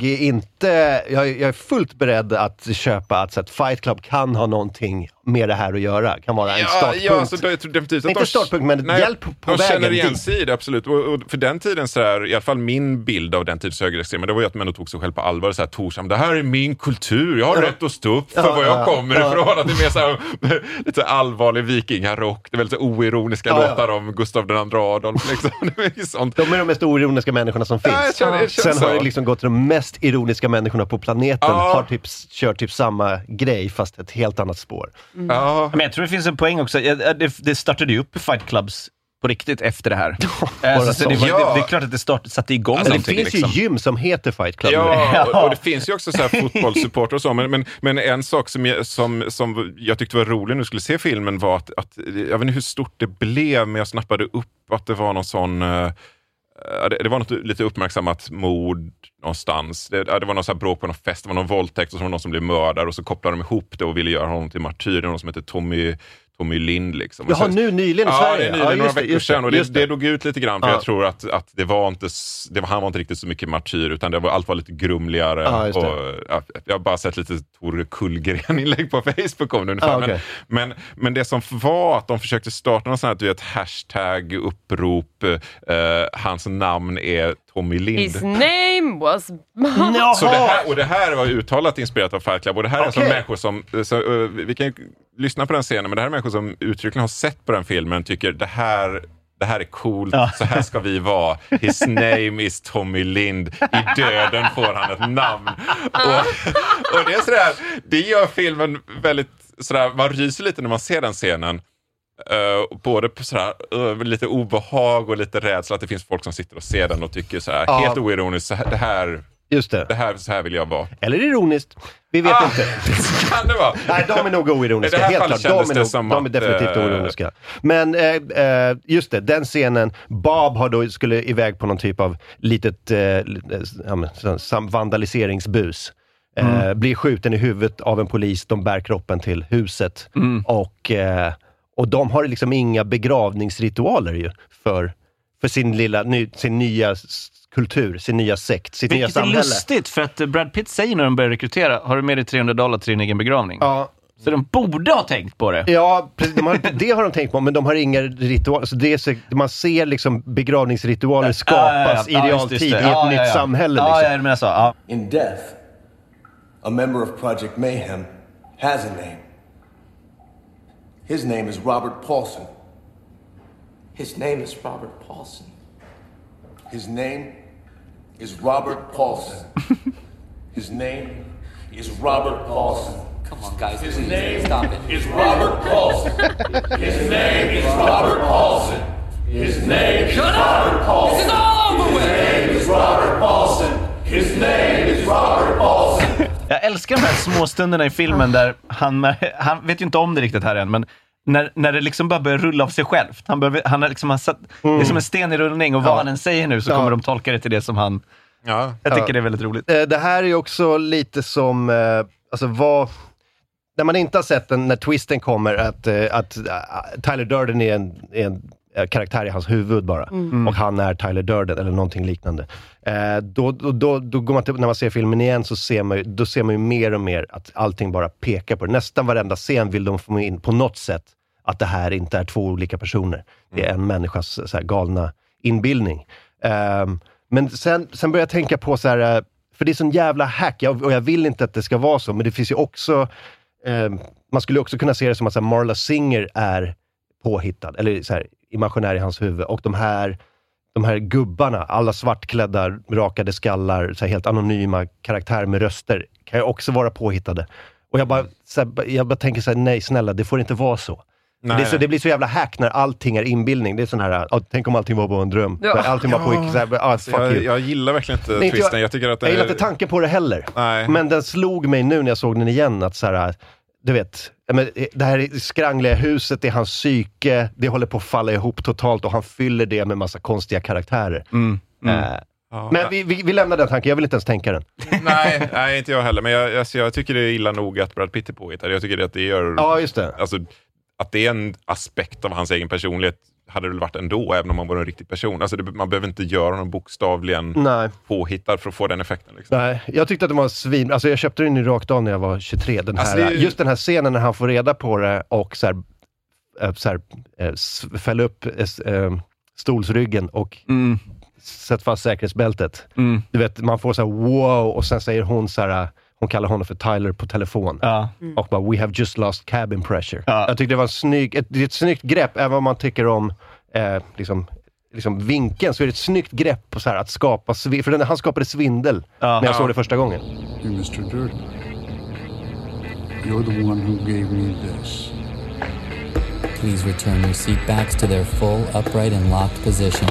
är fullt beredd att köpa att Fight Club kan ha någonting med det här att göra. Kan vara en startpunkt. Ja, alltså, jag tror definitivt att inte startpunkt, men hjälp på vägen. De känner igen sig i det, absolut. Och för den tiden, så här, i alla fall min bild av den tidens högerextrema, det var ju att män tog sig själv på allvar. Så här, Torsam, det här är min kultur. Jag har rätt att stå upp för var jag kommer ifrån. Att det är mer så här, lite allvarlig vikingarock. Det är väldigt så oironiska låtar om Gustav II Adolf. Liksom. Det är sånt. De är de mest oironiska människorna som finns. Sen har det liksom gått till de mest ironiska människorna på planeten. Har kört typ samma grej fast ett helt annat spår. Men jag tror det finns en poäng också. Det startade ju upp Fight Clubs på riktigt efter det här. Så det är klart att det satte igång någonting. Det finns ju gym som heter Fight Club. Och det finns ju också så här fotbollssupporter och så. Men en sak som jag tyckte var rolig när jag skulle se filmen var att jag vet inte hur stort det blev, men jag snappade upp att det var någon sån... Det var något lite uppmärksammat mord någonstans. Det var någon så här bråk på någon fest, det var någon våldtäkt och så var någon som blev mördad, och så kopplade de ihop det och ville göra honom till martyr. Någon som heter Tommy Lind liksom. Jaha, nu nyligen i Sverige? Ja, nyligen, några veckor sedan. Och det dog ut lite grann, för jag tror att han var inte riktigt så mycket martyr, utan allt var lite grumligare. Och, jag har bara sett lite Tore Kullgren-inlägg på Facebook om det ungefär. Men det som var att de försökte starta någon sån här, du vet, hashtag, upprop, hans namn är Tommy Lind. His name was... Så det här var uttalat inspirerat av Fight Club, och det här är som människor som... vi kan lyssna på den scenen, men det här är människor som uttryckligen har sett på den filmen, tycker det här är coolt, så här ska vi vara. His name is Tommy Lind. I döden får han ett namn. Och det är sådär, det gör filmen väldigt sådär, man ryser lite när man ser den scenen. Både på sådär, lite obehag och lite rädsla att det finns folk som sitter och ser den och tycker såhär, helt oironiskt, det här, så här vill jag vara. Eller ironiskt. Vi vet inte. Kan det vara? Nej, de är nog oironiska. Helt klart. De är definitivt oironiska. Men just det, den scenen. Bob skulle iväg på någon typ av litet vandaliseringsbus. Blir skjuten i huvudet av en polis. De bär kroppen till huset. Och de har liksom inga begravningsritualer ju för sin nya kultur, sin nya sekt, sitt nya samhälle. Vilket är lustigt, för att Brad Pitt säger när de börjar rekrytera, har du med dig $300 till din egen begravning? Ja. Så de borde ha tänkt på det. Ja, det har de tänkt på, men de har inga ritualer. Så man ser liksom begravningsritualer skapas i realtid i ett nytt samhälle. Liksom. In death, a member of Project Mayhem has a name. His name is Robert Paulson. His name is Robert Paulson. His name is Robert Paulson. His name is Robert Paulson. Come on, guys. His name is Robert Paulson. His name is Robert Paulson. His name is Robert Paulson. This is all over with. His name is Robert Paulson. His name is Robert Paulson. Jag älskar de här små stunderna i filmen där han vet ju inte om det riktigt här än, men när det liksom bara börjar rulla av sig självt. Han har satt, det är som en sten i rullning, och vad han än säger nu så kommer de tolka det till det som han... Jag tycker det är väldigt roligt. Det här är ju också lite som... när man inte har sett den, när twisten kommer, att Tyler Durden är karaktär i hans huvud bara. Och han är Tyler Durden eller någonting liknande. Då går man till, när man ser filmen igen så ser man ju mer och mer att allting bara pekar på det. Nästan varenda scen vill de få in på något sätt att det här inte är två olika personer. Det är en människas så här galna inbildning. Men sen börjar jag tänka på så här, för det är sån jävla hack, och jag vill inte att det ska vara så, men det finns ju också man skulle också kunna se det som att så här, Marla Singer är påhittad, eller så här, imaginär i hans huvud, och de här gubbarna, alla svartklädda, rakade skallar, så här, helt anonyma karaktärer med röster, kan ju också vara påhittade. Och jag bara tänker så här, nej snälla, det får inte vara så. Det blir så jävla hack när allting är inbildning. Det är sån här, tänk om allting var bara en dröm. Allting var på jag gillar verkligen inte twisten. Jag gillar inte tanken på det heller. Nej. Men den slog mig nu när jag såg den igen att så här, du vet, det här skrangliga huset är hans psyke, det håller på att falla ihop totalt och han fyller det med massa konstiga karaktärer. Men vi lämnar den tanken, jag vill inte ens tänka den. Nej, inte jag heller. Men jag tycker det är illa nog att Brad Pitt är påhittad. Jag tycker att det gör... Ja, just det. Alltså, att det är en aspekt av hans egen personlighet hade det väl varit ändå, även om man var en riktig person. Alltså man behöver inte göra någon bokstavligen påhittad för att få den effekten. Liksom. Nej, jag tyckte att det var svin... Alltså jag köpte den i rakt av när jag var 23. Just den här scenen när han får reda på det och fälla upp stolsryggen och sätta fast säkerhetsbältet. Du vet, man får så här wow, och sen säger hon så här... Hon kallar honom för Tyler på telefon. Och bara, we have just lost cabin pressure. Jag tyckte det var ett snyggt grepp, även om man tycker om liksom vinkeln, så är det ett snyggt grepp på så här, att skapa för han skapade svindel när jag såg det första gången. Hey, Mr. Durden. You're the one who gave me this. Please return your seat backs to their full, upright and locked position.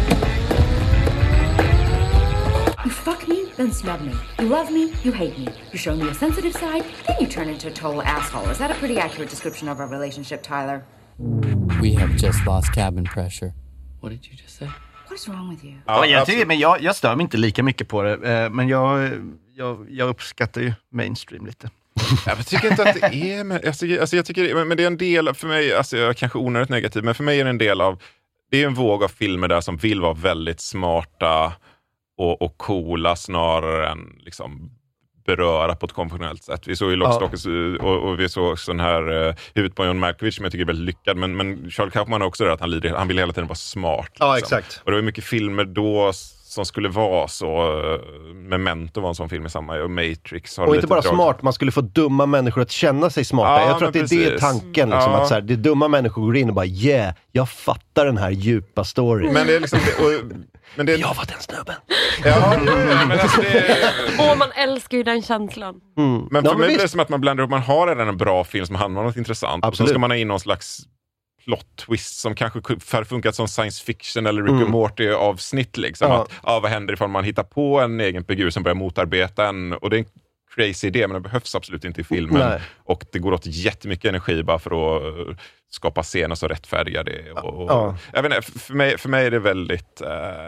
You fuck me, then snub me. You love me, you hate me. You show me a sensitive side, then you turn into a total asshole. Is that a pretty accurate description of our relationship, Tyler? We have just lost cabin pressure. What did you just say? What is wrong with you? Jag stör mig inte lika mycket på det, men jag uppskattar ju mainstream lite. Jag tycker inte att det är... jag tycker, men det är en del för mig, alltså jag är kanske onödigt negativ, men för mig är det en del av... Det är en våg av filmer där som vill vara väldigt smarta och coola snarare än liksom beröra på ett konventionellt sätt. Vi såg ju Lock, Stock och vi såg sån här huvudet på John Malkovich som jag tycker är väldigt lyckad, men Charles Kaufman har också det att han vill hela tiden vara smart. Liksom. Ja, exakt. Och det var mycket filmer då som skulle vara så. Memento var en sån film i samma, och Matrix har och inte bara smart, man skulle få dumma människor att känna sig smarta. Jag tror att det är det tanken liksom, att så här, det är dumma människor går in och bara jag fattar den här djupa storyn. Men det är liksom men det... Jag var den snubben. Men alltså man älskar ju den känslan. Men för mig blir det som att man blandar upp, man har redan en bra film som handlar om något intressant. Absolut. Och så ska man ha in någon slags plot twist som kanske har funkat som science fiction eller Rick and Morty avsnitt liksom. Att, vad händer ifall man hittar på en egen figur som börjar motarbeta en, och det är en crazy idé, men det behövs absolut inte i filmen. Nej. Och det går åt jättemycket energi bara för att skapa scener så rättfärdiga det. Jag vet inte, för mig är det väldigt...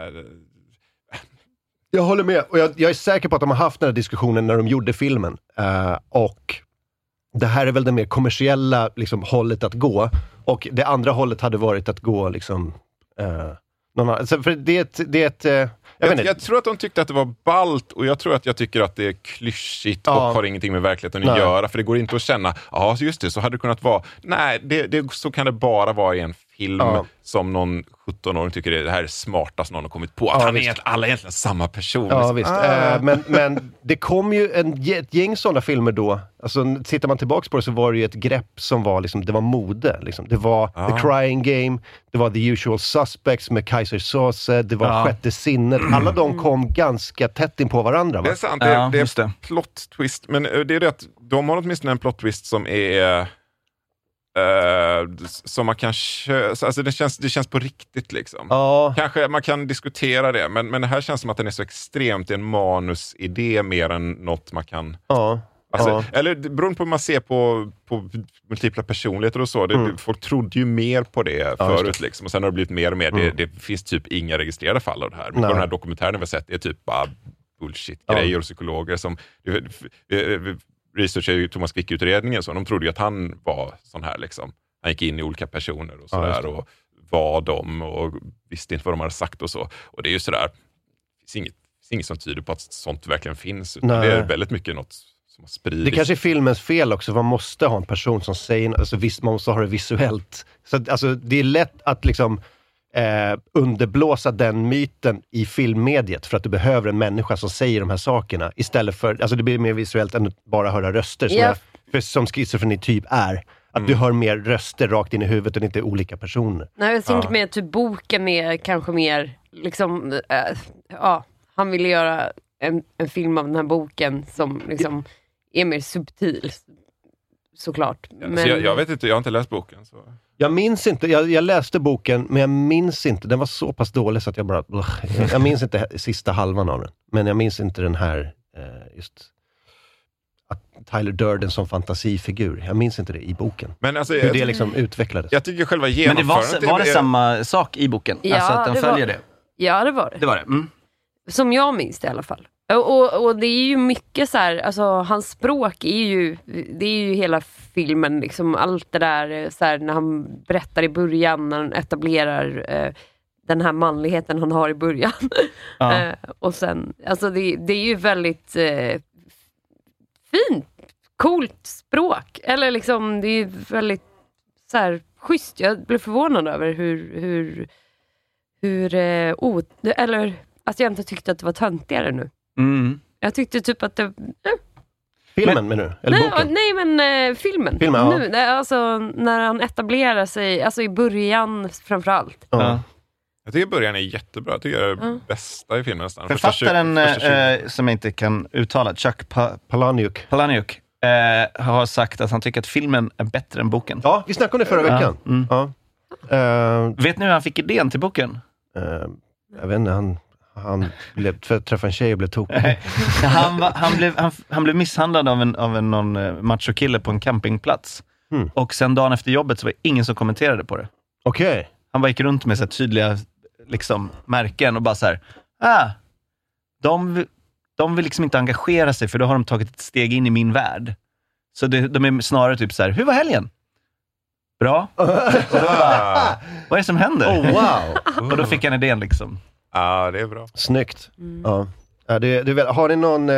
Jag håller med, och jag är säker på att de har haft den här diskussionen när de gjorde filmen. Och det här är väl det mer kommersiella liksom, hållet att gå. Och det andra hållet hade varit att gå liksom... för det är ett jag tror att de tyckte att det var ballt, och jag tror att jag tycker att det är klyschigt och har ingenting med verkligheten att göra, för det går inte att känna, just det, så hade det kunnat vara. Nej, så kan det bara vara i en film som någon 17-åring tycker det här är smartast någon har kommit på. Att alla är egentligen samma person. Ja, visst. Men det kom ju ett gäng sådana filmer då. Alltså, tittar man tillbaka på det så var det ju ett grepp som var liksom, det var mode. Liksom. Det var The Crying Game, det var The Usual Suspects med Kaiser Soze, det var Sjätte sinnet. Alla de kom ganska tätt in på varandra. Va? Det är sant, det är plot twist. Men det är det att de har åtminstone en plot twist som är... som man kan alltså det känns på riktigt liksom. Kanske man kan diskutera det, men det här känns som att den är så extremt en manusidé mer än något man kan eller beroende på hur man ser på multipla personligheter och så. Folk trodde ju mer på det förut liksom, och sen har det blivit mer och mer. Det finns typ inga registrerade fall av det här. Men den här dokumentären vi har sett är typ bara bullshit-grejer och psykologer som researchade ju Thomas Quick-utredningen, så de trodde ju att han var sån här liksom. Han gick in i olika personer och sådär och var de och visste inte vad de hade sagt och så. Och det är ju sådär, det finns inget som tyder på att sånt verkligen finns. Utan det är väldigt mycket något som har spridits. Det kanske är filmens fel också, man måste ha en person som säger, alltså man måste ha det visuellt. Så alltså, det är lätt att liksom underblåsa den myten i filmmediet för att du behöver en människa som säger de här sakerna istället för, alltså det blir mer visuellt än att bara höra röster som schizofreni typ är. Att du hör mer röster rakt in i huvudet och inte olika personer. Nej, jag tänker mer typ boken är kanske mer liksom, han ville göra en film av den här boken som liksom är mer subtil, såklart. Men... Så jag vet inte, jag har inte läst boken. Så. Jag minns inte, jag läste boken, men jag minns inte, den var så pass dålig så att jag minns inte sista halvan av den. Men jag minns inte den här, just att Tyler Durden som fantasifigur. Jag minns inte det i boken. Men alltså, hur det liksom utvecklades. Jag tycker själva genomförandet... Men var det samma sak i boken? Ja, alltså att den följer det? Ja, det var det. Det var det. Mm. Som jag minns det i alla fall. Och det är ju mycket så här, alltså hans språk är ju, det är ju hela filmen liksom, allt det där så här, när han berättar i början, när han etablerar den här manligheten han har i början. Ja. Och sen, alltså det är ju väldigt fint, coolt språk. Eller liksom, det är väldigt så här schysst. Jag blev förvånad över eller att jag inte tyckte att det var töntigare nu. Mm. Jag tyckte typ att det... Filmen menar du? Eller boken? Nej, men filmen. Nu, alltså, när han etablerar sig, alltså i början framförallt. Ja. Jag tycker början är jättebra. Jag tycker det är det bästa i filmen nästan. Författaren som jag inte kan uttala, Chuck Palahniuk, har sagt att han tycker att filmen är bättre än boken. Ja, vi snackade om det förra veckan. Ja. Vet ni hur han fick idén till boken? Jag vet inte, han blev träffade en tjej och blev tokig. Han blev misshandlad av någon machokille på en campingplats. Och sen dagen efter jobbet så var det ingen som kommenterade på det. Okej. Han bara gick runt med så här tydliga liksom, märken och bara så här, de vill liksom inte engagera sig för då har de tagit ett steg in i min värld. Så de är snarare typ så här, hur var helgen? Bra. Och då bara, vad är det som händer? Oh, wow. Och då fick han idén liksom. Ja, det är bra. Snyggt. Ja, har ni någon...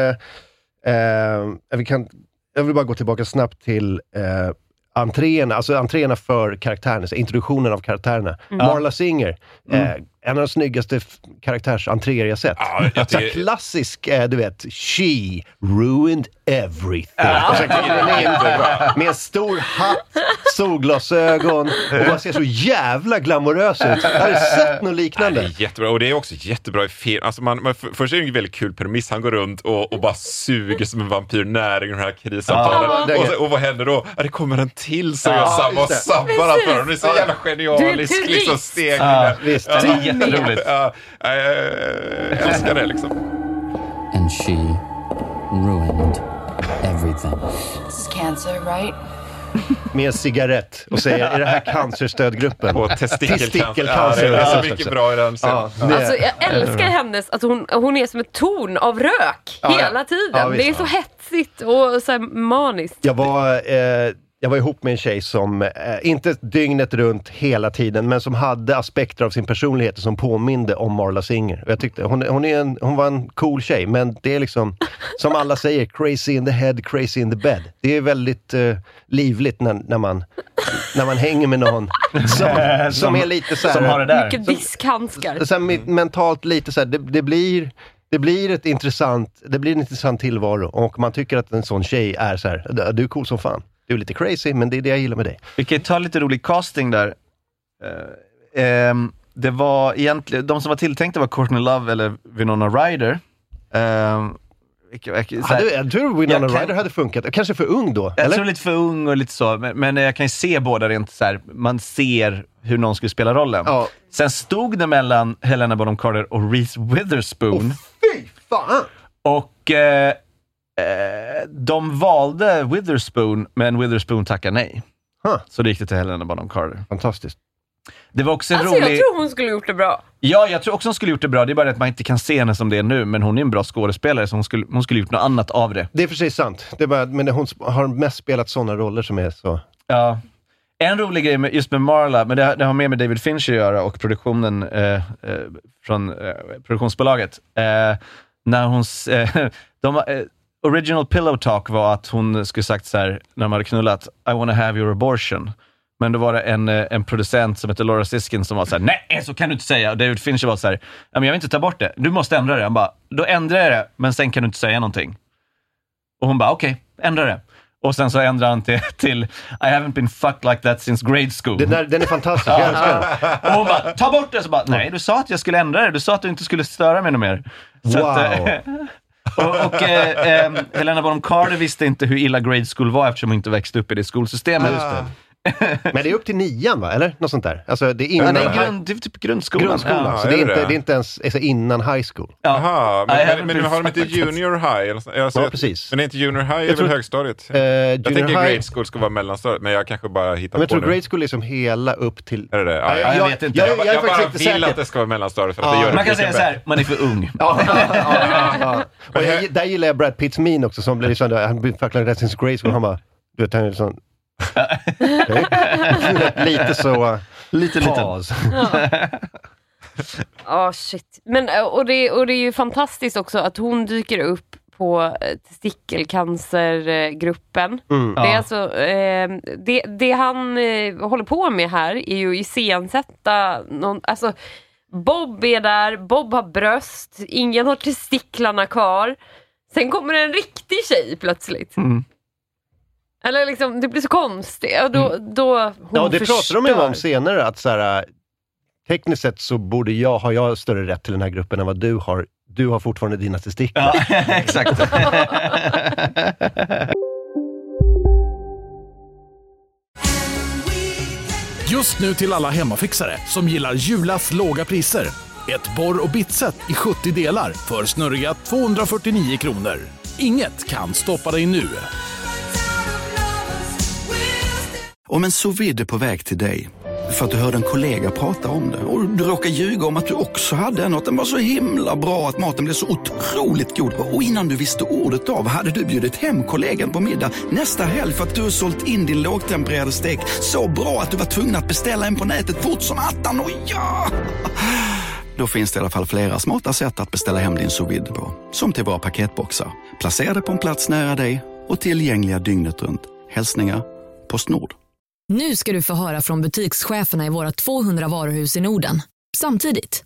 jag vill bara gå tillbaka snabbt till entréerna för karaktärerna, introduktionen av karaktärerna. Marla Singer, en av de snyggaste karaktärsentréer jag sett. Klassisk, du vet, she ruined everything. Med en stor hatt, solglasögon och bara ser så jävla glamorös ut. Har du sett något liknande? Det är jättebra, och det är också jättebra i film. Alltså först är det en väldigt kul premiss. Han går runt och bara suger som en vampyr näring i de här krissamtalen. Och vad händer då? Det kommer en till som gör samma och sabbar allt för dem. Det är så jävla genialisk liksom, steg. Visst, det är jätteroligt. Jag älskar det liksom. And she ruined everything. This is cancer, right? Med en cigarett och säger, är det här cancerstödgruppen? På testikelcancer. Det är så mycket bra i den. Alltså jag älskar hennes, att hon är som ett torn av rök hela tiden. Det är så hetsigt och så maniskt. Jag var ihop med en tjej som, inte dygnet runt hela tiden, men som hade aspekter av sin personlighet som påminde om Marla Singer. Och jag tyckte, hon var en cool tjej, men det är liksom, som alla säger, crazy in the head, crazy in the bed. Det är väldigt livligt när man hänger med någon som är lite så här, som har det där. Mycket diskhandskar. Så här, mentalt lite så här, det blir en intressant tillvaro, och man tycker att en sån tjej är så här, du är cool som fan. Du är lite crazy, men det är det jag gillar med dig. Vi kan ta lite rolig casting där. Det var egentligen, de som var tilltänkta var Courtney Love eller Winona Ryder. Jag tror Winona Ryder hade funkat. Kanske för ung då? Jag tror lite för ung och lite så. Men jag kan ju se båda rent så här. Man ser hur någon skulle spela rollen. Ja. Sen stod det mellan Helena Bonham Carter och Reese Witherspoon. Fy fan! Och... de valde Witherspoon, men Witherspoon tackade nej. Så det gick det till Helena Bonham Carter. Fantastiskt. Det var också en rolig... jag tror hon skulle gjort det bra. Ja, jag tror också hon skulle gjort det bra. Det är bara att man inte kan se henne som det är nu. Men hon är en bra skådespelare, så hon skulle gjort något annat av det. Det är för sig sant. Det är bara, men hon har mest spelat sådana roller som är så... Ja. En rolig grej just med Marla, men det har med David Fincher att göra och produktionen från produktionsbolaget. När hon... original pillow talk var att hon skulle sagt så här när de hade knullat, I wanna have your abortion. Men då var det en producent som heter Laura Siskin som var så här: nej, så kan du inte säga. Och David Fincher var så här: men jag vill inte ta bort det. Du måste ändra det. Han bara, då ändrar jag det, men sen kan du inte säga någonting. Och hon bara, okej, ändra det. Och sen så ändrar han till I haven't been fucked like that since grade school. Den är fantastisk. Och hon bara, ta bort det. Så bara, nej, du sa att jag skulle ändra det. Du sa att du inte skulle störa mig något mer. Så Wow. Helena Bonham Carter visste inte hur illa grade school var eftersom hon inte växte upp i det skolsystemet. Men det är upp till 9, va? Eller? Något sånt där. Alltså, det är innan det är typ grundskolan. Ja, så det är inte ens alltså, innan high school. Jaha, men har de inte junior high? Alltså, ja, precis. Men det är inte junior high, är väl högstadiet? Jag tänker grade school ska vara mellanstadiet, men jag kanske bara hittar på jag tror nu. Grade school är som hela upp till... Är det? Jag vet inte. Jag bara vill att det ska vara mellanstadiet för att det gör det. Man kan säga så här, man är för ung. Och där gillar jag Brad Pitts min också, som blir sån där, han blir fucking rätt sin grade school, han bara, du vet, han är sån... lite så paus. Shit. Men, och det är ju fantastiskt också att hon dyker upp på testikelcancergruppen. Det är alltså det han håller på med här är ju iscensätta någon, alltså Bob är där, Bob har bröst, ingen har testiklarna kvar. Sen kommer en riktig tjej plötsligt. Eller liksom, det blir så konstigt. Och då det pratar de ju om senare, att så här, tekniskt sett så borde har jag större rätt till den här gruppen än vad du har. Du har fortfarande dina testiklar. Ja, exakt. Just nu till alla hemmafixare som gillar Julas låga priser. Ett borr- och bitset i 70 delar för snurriga 249 kronor. Inget kan stoppa dig nu. Om en sous vide är på väg till dig för att du hörde en kollega prata om det och du råkar ljuga om att du också hade en och att den var så himla bra att maten blev så otroligt god. Och innan du visste ordet av hade du bjudit hem kollegan på middag nästa helg för att du har sålt in din lågtempererade stek så bra att du var tvungen att beställa en på nätet fort som attan. Och ja! Då finns det i alla fall flera smarta sätt att beställa hem din sous vide på. Som till våra paketboxar, placerade på en plats nära dig och tillgängliga dygnet runt. Hälsningar PostNord. Nu ska du få höra från butikscheferna i våra 200 varuhus i Norden. Samtidigt.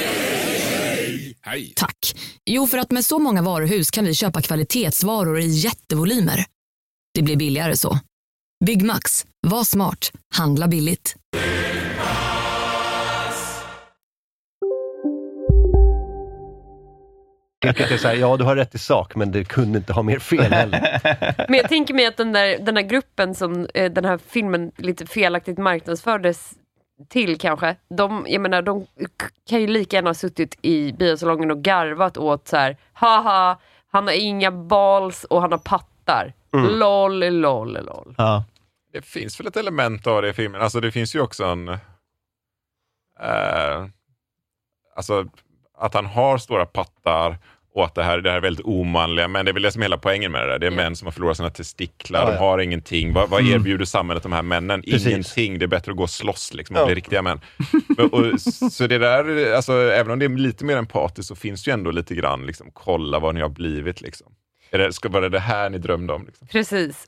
Hej! Tack. Jo, för att med så många varuhus kan vi köpa kvalitetsvaror i jättevolymer. Det blir billigare så. Byggmax. Var smart. Handla billigt. Vilket är så här, du har rätt i sak, men du kunde inte ha mer fel heller. Men jag tänker mig att den här gruppen som den här filmen lite felaktigt marknadsfördes till kanske, de kan ju lika gärna ha suttit i biosalongen och garvat åt så här: haha, han har inga balls och han har pattar. Lol. Ja. Det finns väl ett element av det i filmen. Alltså det finns ju också en alltså att han har stora pattar och att det här är väldigt omanliga, men det är väl det som är hela poängen med det där. Det är män som har förlorat sina testiklar, de har ingenting. Vad erbjuder samhället de här männen? Precis. Ingenting, det är bättre att gå och slåss liksom, och bli riktiga män. Så det där, alltså, även om det är lite mer empatiskt så finns det ju ändå lite grann, liksom, kolla vad ni har blivit liksom. Var det här ni drömde om? Liksom? Precis.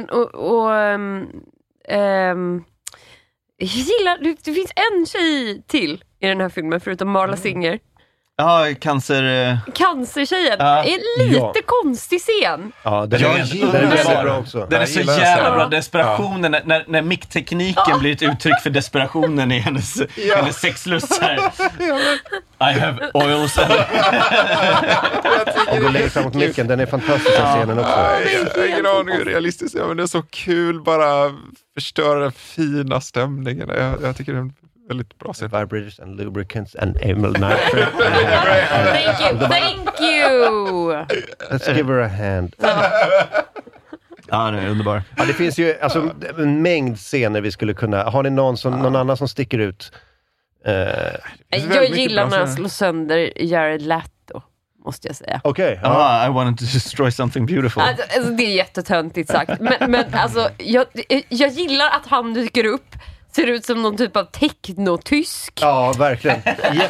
Jag gillar, det finns en tjej till i den här filmen förutom Marla Singer. Ja, cancertjejen. Är lite konstig scen. Ja, den är bra också. Den är så jävla bra. Desperationen, när micktekniken blir ett uttryck för desperationen i hennes sexlust här. I have oils. Och går längre framåt micken, den är fantastisk den scenen också. Jag är glad hur realistiskt, men det är så kul bara förstöra den fina stämningen. Jag tycker det är väldigt bra scen. Vibrators and lubricants and amyl nitrate. Thank you! Let's give her a hand. Ja, det är underbar. Ja, det finns ju alltså en mängd scener vi skulle kunna... Har ni någon annan som sticker ut? Jag gillar när han slår sönder Jared Leto. måste jag säga. Okej. I wanted to destroy something beautiful. Alltså, det är jättetöntigt sagt. Men alltså, jag gillar att han dyker upp. Ser ut som någon typ av technotysk. Ja, verkligen.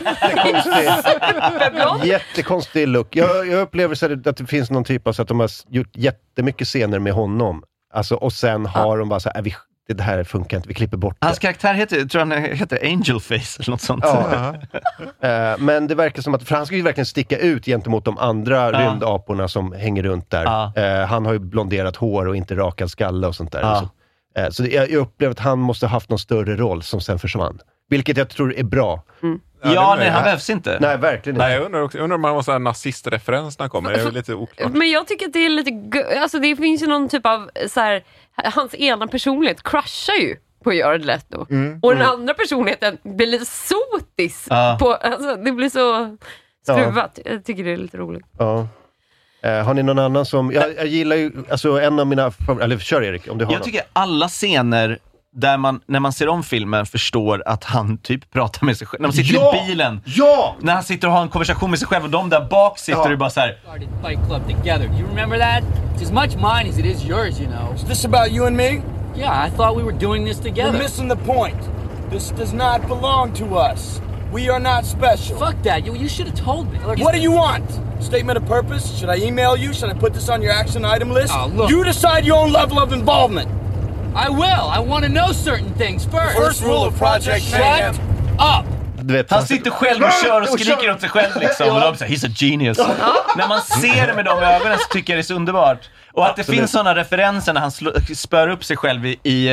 Jättekonstig look. Jag upplever så att det finns någon typ av så att de har gjort jättemycket scener med honom. Alltså, och sen har de bara så här, det här funkar inte, vi klipper bort det. Hans karaktär heter Angel Face eller något sånt. Ja. Men det verkar som att, för han ska ju verkligen sticka ut gentemot de andra rymdaporna som hänger runt där. Han har ju blonderat hår och inte rakad skalle och sånt där. Så jag upplever att han måste ha haft någon större roll som sen försvann. Vilket jag tror är bra. Han behövs inte. Nej, verkligen inte. Nej, jag undrar om man har en nazistreferens när han kommer. Det är lite oklart. Men jag tycker att det är lite... Alltså det finns ju någon typ av... Så här, hans ena personlighet crushar ju på Jared Leto. Och den andra personligheten blir lite sotis. Alltså, det blir så skruvat. Jag tycker det är lite roligt. Ja. Har ni någon annan som... Jag gillar ju... Alltså en av mina... Eller kör Erik, om du har Jag tycker alla scener där man, när man ser om filmen, förstår att han typ pratar med sig själv. När man sitter i bilen. När han sitter och har en konversation med sig själv och de där bak sitter och bara så här. Fight Club together. You remember that? It's as much mine as it is yours, you know. Is this about you and me? Yeah, I thought we were doing this together. You're missing the point. This does not belong to us. We are not special. Fuck that. You should have told me. What do you want? Statement of purpose? Should I email you? Should I put this on your action item list? You decide your own level of involvement. I will. I want to know certain things first. First rule of Project Mayhem. Shut up. Han sitter själv och kör och skriker åt sig själv liksom. Och de säger, he's a genius. När man ser det med de ögonen så tycker jag det är så underbart. Och att det finns sådana referenser när han spör upp sig själv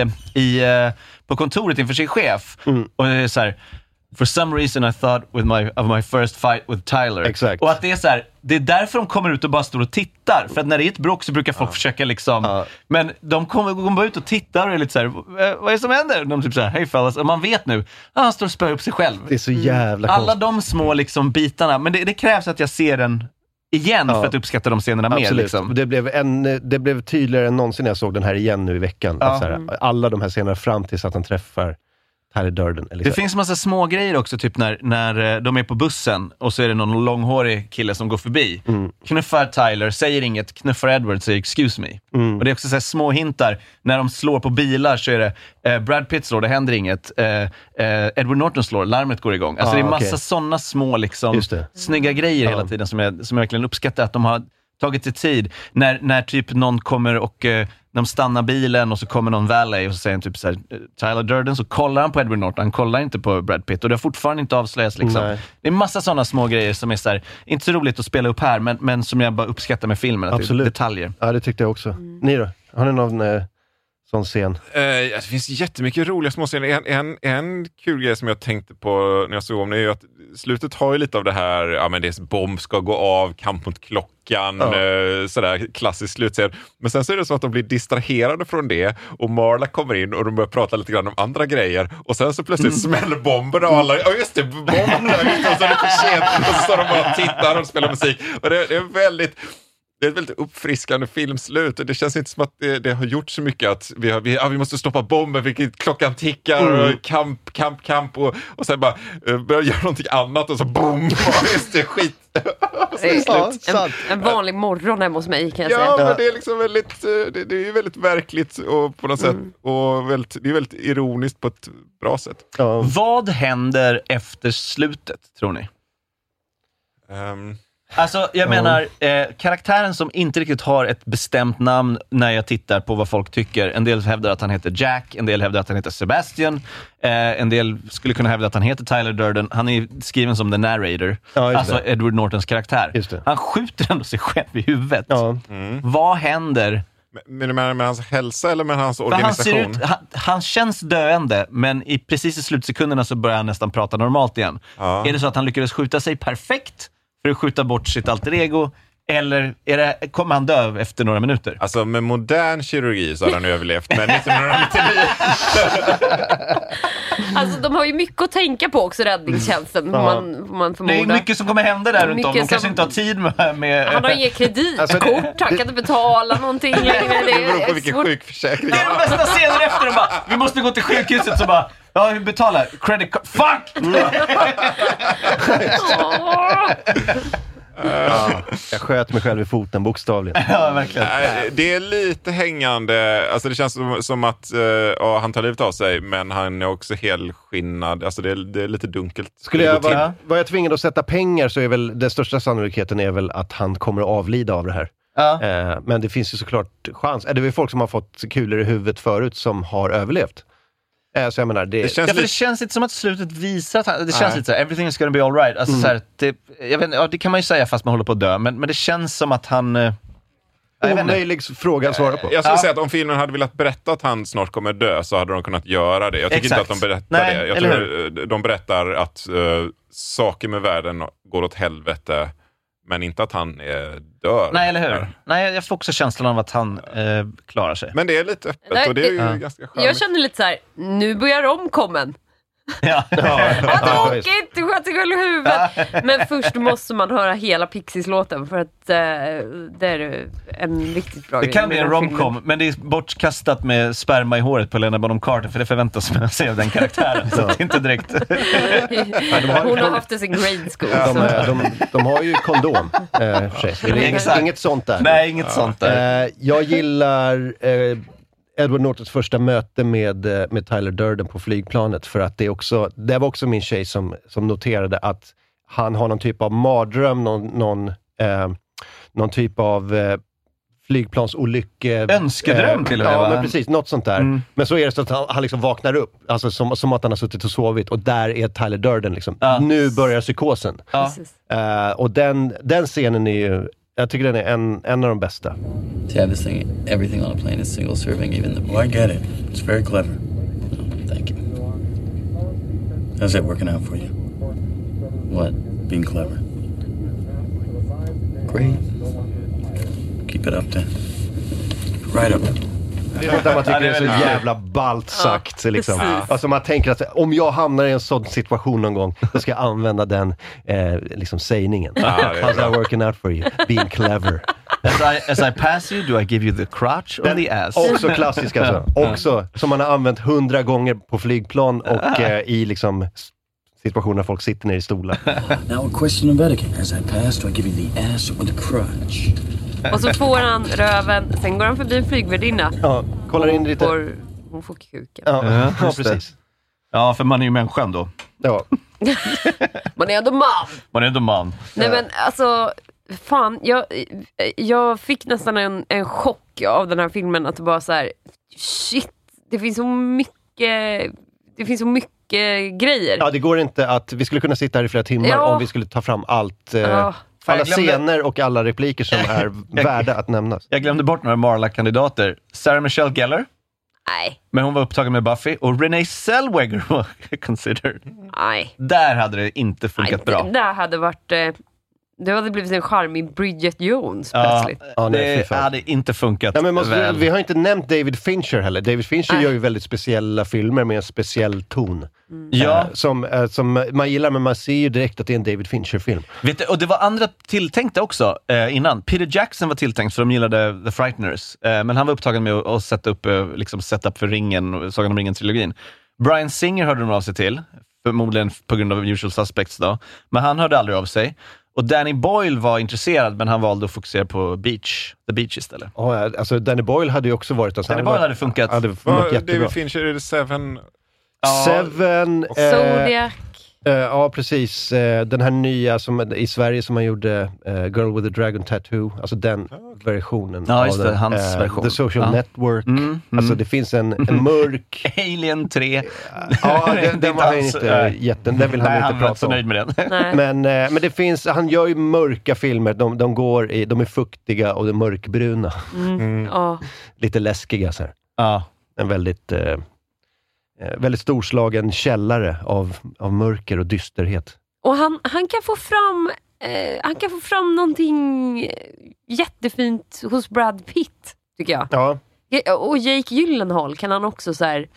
på kontoret inför sin chef. Och det är så här: for some reason I thought of my first fight with Tyler. Exakt. Och att det är så här, det är därför de kommer ut och bara står och tittar. För att när det är ett bråk så brukar folk försöka liksom... Men de kommer bara ut och tittar och är lite så här, vad är det som händer? De typ så här, hey fellas. Och man vet nu, han står och spör upp sig själv. Det är så jävla alla de små liksom bitarna. Men det krävs att jag ser den igen för att uppskatta de scenerna mer. Liksom. Det blev tydligare än någonsin när jag såg den här igen nu i veckan. Att så här, alla de här scenerna fram tills att han träffar Tyler Durden. Det finns massa små grejer också, typ när de är på bussen och så är det någon långhårig kille som går förbi. Knuffar Tyler, säger inget, knuffar Edward, säger excuse me. Och det är också så här små hintar. När de slår på bilar så är det Brad Pitt slår, det händer inget. Edward Norton slår, larmet går igång. Alltså det är massa sådana små liksom, snygga grejer hela tiden som jag verkligen uppskattar att de har tagit sig tid. När typ någon kommer och de stannar bilen och så kommer någon valet och så säger han typ så här, Tyler Durden, så kollar han på Edward Norton, han kollar inte på Brad Pitt och det har fortfarande inte avslöjats liksom. Det är massa sådana små grejer som är så här, inte så roligt att spela upp här men som jag bara uppskattar med filmen, att det är detaljer. Ja, det tyckte jag också. Ni då? Har ni någon sån scen? Det finns jättemycket roliga små scener. En kul grej som jag tänkte på när jag såg om det är ju att slutet har ju lite av det här, ja men det är bomb ska gå av, kamp mot klockan, sådär klassisk slutscen. Men sen så är det så att de blir distraherade från det och Marla kommer in och de börjar prata lite grann om andra grejer och sen så plötsligt smäller bomben och alla, ja just det, bomben och så är det för sent och så står de bara och tittar och spelar musik och det är väldigt... Det är ett väldigt uppfriskande filmslut och det känns inte som att det har gjort så mycket att vi måste stoppa bomben, vilket klockan tickar och kamp och sen bara börja göra någonting annat och så boom, just det, skit. En vanlig morgon hemma hos mig kan jag säga. Ja, men det är liksom väldigt, det är ju väldigt verkligt och på något sätt och det är väldigt ironiskt på ett bra sätt. Vad händer efter slutet, tror ni? Alltså, jag menar, karaktären som inte riktigt har ett bestämt namn när jag tittar på vad folk tycker. En del hävdar att han heter Jack, en del hävdar att han heter Sebastian, en del skulle kunna hävda att han heter Tyler Durden. Han är skriven som the narrator, alltså Edward Nortons karaktär. Han skjuter ändå sig själv i huvudet. Vad händer? Med hans hälsa eller med hans organisation? Han känns döende, men precis i slutsekunderna så börjar han nästan prata normalt igen. Är det så att han lyckades skjuta sig perfekt för att skjuta bort sitt alter ego, eller kommer han dö efter några minuter? Alltså med modern kirurgi så har han överlevt, men 1999. Alltså de har ju mycket att tänka på också, räddningstjänsten. Man det är mycket som kommer hända där runt om. De kanske inte har tid med... Han har inget kreditkort, han kan inte betala någonting längre. Det beror på vilken sjukförsäkring. Det är de bästa scener efter. De bara, vi måste gå till sjukhuset, så bara, ja, vi betalar credit card. Fuck! Jag sköt mig själv i foten, bokstavligen. Ja, verkligen. Det är lite hängande, alltså det känns som att han tar livet av sig, men han är också helskinnad, alltså det är lite dunkelt. Var jag tvingad att sätta pengar, så är väl den största sannolikheten är väl att han kommer att avlida av det här. Men det finns ju såklart chans. Det är väl folk som har fått kulor i huvudet förut som har överlevt. Så jag menar, det känns inte som att slutet visar att det känns lite så här, everything is gonna be all right. Alltså, så här, jag vet, det kan man ju säga fast man håller på att dö, men det känns som att han... omöjlig fråga att svara på. Jag skulle säga att om filmen hade velat berätta att han snart kommer dö, så hade de kunnat göra det. Jag tycker inte att de berättar det. Jag tror de berättar att saker med världen går åt helvete, men inte att han dör. Nej, eller hur? Nej, jag får också känslan av att han klarar sig. Men det är lite öppet och det är ju ganska skönt. Jag känner lite så här, nu börjar omkommen. Tråkigt, sköt sig själv i huvudet. Men först måste man höra hela Pixies-låten, för att det är en riktigt bra grej. Det kan bli en romcom, filmen. men det är bortkastat med sperma i håret på Lena Bonham Carter, för det förväntas man se av den karaktären. Så det är inte direkt. Hon har haft det sin grade school. De har ju kondom. Inget sånt där. Nej, inget sånt där. Jag gillar... Edward Nortons första möte med Tyler Durden på flygplanet, för att det var också min tjej som noterade att han har någon typ av mardröm, någon typ av flygplansolycka. Önskedröm till och med. Ja, men precis, något sånt där. Men så är det så att han liksom vaknar upp, alltså som att han har suttit och sovit, och där är Tyler Durden liksom. Nu börjar psykosen. Och den scenen är ju, jag tycker den är en av de bästa. To have this thing, everything on a plane is single serving, even the... Oh, I get it. It's very clever. Oh, thank you. How's that working out for you? What? Being clever. Great. Keep it up then. Right up. Man tycker det är så jävla ballt sagt. Liksom. Alltså man tänker att om jag hamnar i en sån situation någon gång, då ska jag använda den liksom sägningen. How's that working out for you? Being clever. As I pass you, do I give you the crotch or the ass? Också klassisk alltså. Också som man har använt 100 gånger på flygplan och i liksom situationer där folk sitter ner i stolar. Now a question of etiquette. As I pass, do I give you the ass or the crotch? Och så får han röven, sen går han förbi en flygvärdinna. Ja, kollar in lite. Hon får kuken. Ja, precis. Ja, för man är ju människan då. Ja. Man är ändå man. Nej men alltså, fan, jag fick nästan en chock av den här filmen, att det bara så här, shit, det finns så mycket grejer. Ja, det går inte att, vi skulle kunna sitta här i flera timmar om vi skulle ta fram allt. Alla scener och alla repliker som är värda att nämnas. Jag glömde bort några Marla-kandidater. Sarah Michelle Gellar. Nej. Men hon var upptagen med Buffy. Och Renee Zellweger var considered. Nej. Där hade det inte funkat bra. Det hade varit... Det hade blivit en charmig Bridget Jones plötsligt. Ja, det hade inte funkat väl. Vi har inte nämnt David Fincher heller. David Fincher gör ju väldigt speciella filmer med en speciell ton. Som man gillar, men man ser ju direkt att det är en David Fincher-film. Vet du, och det var andra tilltänkta också innan. Peter Jackson var tilltänkt för de gillade The Frighteners. Men han var upptagen med att sätta upp setup för Ringen, Sagan om ringen-trilogin. Bryan Singer hörde de av sig till, förmodligen på grund av Usual Suspects då. Men han hörde aldrig av sig. Och Danny Boyle var intresserad, men han valde att fokusera på The Beach istället. Alltså Danny Boyle hade ju också varit... Alltså, Danny Boyle hade funkat. David Fincher, är det Seven? Seven. Zodiac. Ja, precis. Den här nya som i Sverige som man gjorde, Girl with a Dragon Tattoo. Alltså den versionen. Ja, just det. Hans version. The Social Network. Alltså det finns en mörk... Alien 3. Ja, den var han inte jätten. Den vill han inte prata om. Nöjd med den. Men det finns... Han gör ju mörka filmer. De är fuktiga och de är mörkbruna. Lite läskiga så här. Ja. En väldigt storslagen källare av mörker och dysterhet. Och han kan få fram någonting jättefint hos Brad Pitt, tycker jag. Ja. Och Jake Gyllenhaal kan han också så här,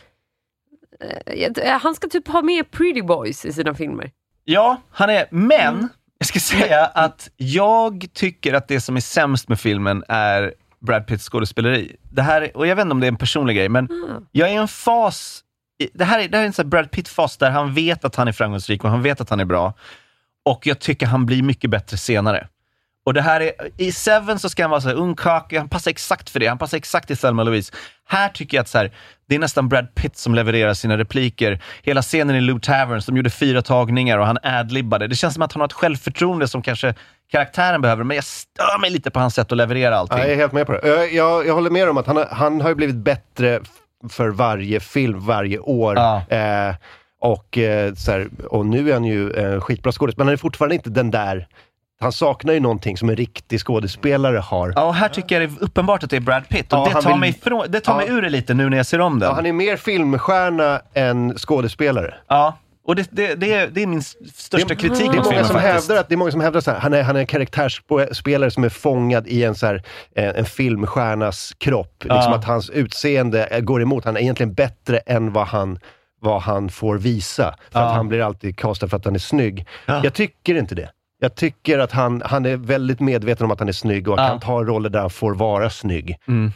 han ska typ ha med Pretty Boys i sina filmer. Ja, han är, men jag ska säga att jag tycker att det som är sämst med filmen är Brad Pitts skådespeleri. Det här, och jag vet inte om det är en personlig grej, men jag är i en fas. Det här är en sån Brad Pitt-fas där han vet att han är framgångsrik och han vet att han är bra. Och jag tycker han blir mycket bättre senare. Och det här är, i Seven så ska han vara så här ungkakig, han passar exakt för det, han passar exakt till Thelma Louise. Här tycker jag att så här, det är nästan Brad Pitt som levererar sina repliker. Hela scenen i Lou Tavern som gjorde 4 tagningar och han adlibbade. Det känns som att han har ett självförtroende som kanske karaktären behöver, men jag stör mig lite på hans sätt att leverera allting. Ja, jag är helt med på det. Jag håller med om att han har ju blivit bättre för varje film, varje år. Och nu är han ju skitbra skådespelare, men han är fortfarande inte den där. Han saknar ju någonting som en riktig skådespelare har. Ja, och här tycker jag det är uppenbart att det är Brad Pitt. Och det tar mig ur det lite nu när jag ser om den. Ja, han är mer filmstjärna än skådespelare. Ja, och det är min största kritik mot filmen faktiskt. Det är många som hävdar att han är en karaktärsspelare som är fångad i en filmstjärnas kropp. Liksom att hans utseende går emot. Han är egentligen bättre än vad han får visa. För att han blir alltid castad för att han är snygg. Jag tycker inte det. Jag tycker att han är väldigt medveten om att han är snygg och kan ta roller där han får vara snygg.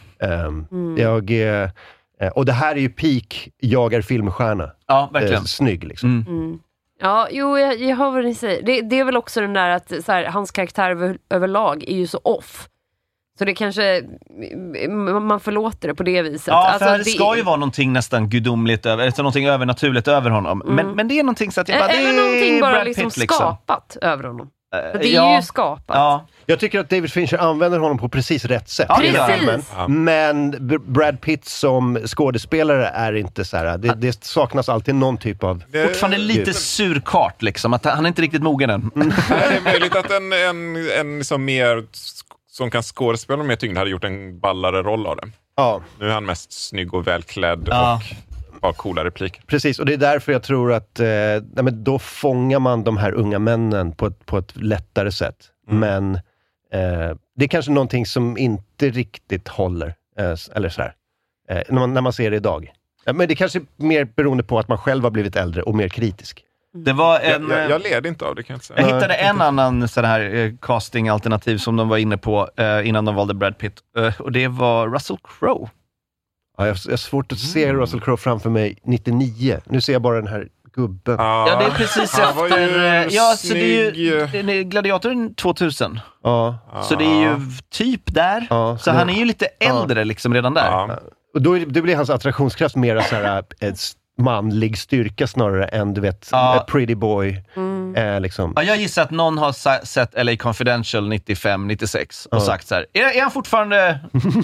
Och det här är ju peak jagar filmstjärna. Ja, verkligen. Snygg liksom. Ja, jo, jag hör vad ni säger. Det är väl också den där att så här, hans karaktär överlag är ju så off. Så det kanske man förlåter det på det viset. Ja, för alltså, det ska ju vara någonting nästan gudomligt över, eller någonting övernaturligt över honom. Men det är någonting så att jag bara, det är någonting bara Brad liksom Pitt, liksom skapat över honom. Det är ju skapat. Ja. Jag tycker att David Fincher använder honom på precis rätt sätt i den här filmen. Men Brad Pitt som skådespelare är inte så här. Det saknas alltid någon typ av... Fortfarande lite surkart liksom. Att han är inte riktigt mogen än. Det är möjligt att en liksom mer som kan skådespela med tyngd hade gjort en ballare roll av det. Ja. Nu är han mest snygg och välklädd och har coola repliker. Precis, och det är därför jag tror att då fångar man de här unga männen på ett lättare sätt. Men det är kanske någonting som inte riktigt håller. Eller så här. När man ser det idag. Men det är kanske mer beroende på att man själv har blivit äldre och mer kritisk. Det var jag led inte av det, kan jag säga. Jag hittade en annan sån här casting-alternativ som de var inne på innan de valde Brad Pitt. Och det var Russell Crowe. Ja, jag har svårt att se Russell Crowe framför mig 99. Nu ser jag bara den här gubben. Ja, det är precis efter... Ja, så det är ju Gladiator 2000. Ja. Så det är ju typ där. Ja, så han är ju lite äldre liksom redan där. Ja. Och då blir hans attraktionskraft mer så här manlig styrka snarare än, du vet, a pretty boy. Liksom. Ja, jag gissar att någon har sett LA Confidential 95-96 och sagt så här: är han fortfarande...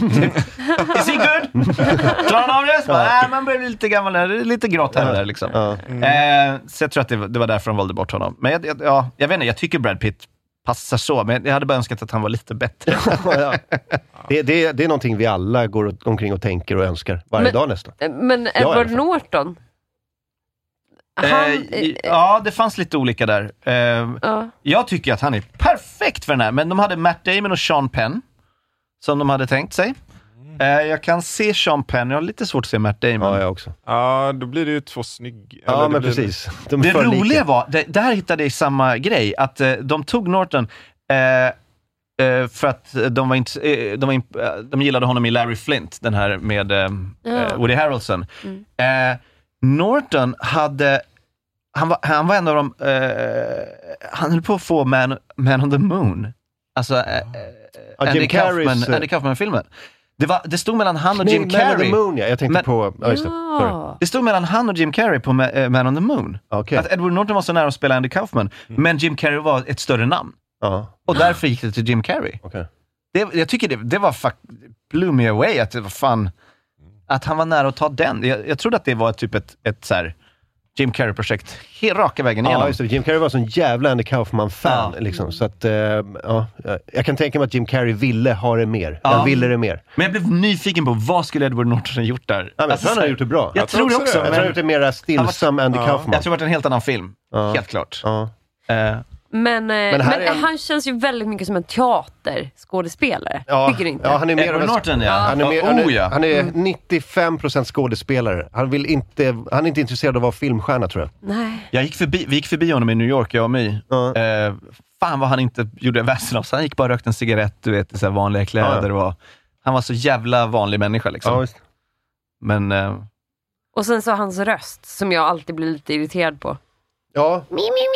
Is he good? Klarar han av det? Nej, man börjar bli lite gammal där. Det är lite grått här där liksom. Så jag tror att det var därför de valde bort honom. Men jag vet inte, jag tycker Brad Pitt passar så, men jag hade bara önskat att han var lite bättre. Det är någonting vi alla går omkring och tänker och önskar varje dag nästan. Men Edward Norton? Ja, det fanns lite olika där. Jag tycker att han är perfekt för den här, men de hade Matt Damon och Sean Penn som de hade tänkt sig. Jag kan se Sean Penn, jag har lite svårt att se Matt Damon. Ja, jag också. Ja, då blir det ju två snygga. Ja, men precis. Det roliga var, där hittade jag samma grej, att de tog Norton för att de gillade honom i Larry Flint, den här med Woody Harrelson. Norton han var en av dem, han höll på att få Man on the Moon. Alltså Andy Kaufman-filmen. Det stod mellan han och Jim Carrey. Man on the Moon, ja. Jag tänkte på... Det stod mellan han och Jim Carrey på Man on the Moon. Okay. Att Edward Norton var så nära att spela Andy Kaufman, men Jim Carrey var ett större namn. Och därför gick det till Jim Carrey. Okay. Jag tycker det var blew me away att det var fan att han var nära att ta den. Jag trodde att det var typ ett så här Jim Carrey-projekt raka vägen igenom. Ja, just det. Jim Carrey var sån jävla Andy Kaufman-fan. Liksom. Så att, jag kan tänka mig att Jim Carrey ville ha det mer. Han ville det mer. Men jag blev nyfiken på vad skulle Edward Norton ha gjort där. Ja, jag tror han har gjort det bra. Jag tror det också. Jag tror han har gjort det mer stillsam Andy Kaufman. Jag tror det var en helt annan film. Helt klart. Men han känns ju väldigt mycket som en teaterskådespelare. Tycker du inte? Ja, han är mer Edward Norton, Han är 95% skådespelare. Han är inte intresserad av att vara filmstjärna, tror jag. Nej. Vi gick förbi honom i New York, jag och My. Fan vad han inte gjorde väsen av. Så han gick bara och rökte en cigarett, du vet, i så här vanliga kläder. Han var så jävla vanlig människa liksom. Just. Men och sen så hans röst som jag alltid blir lite irriterad på. Ja.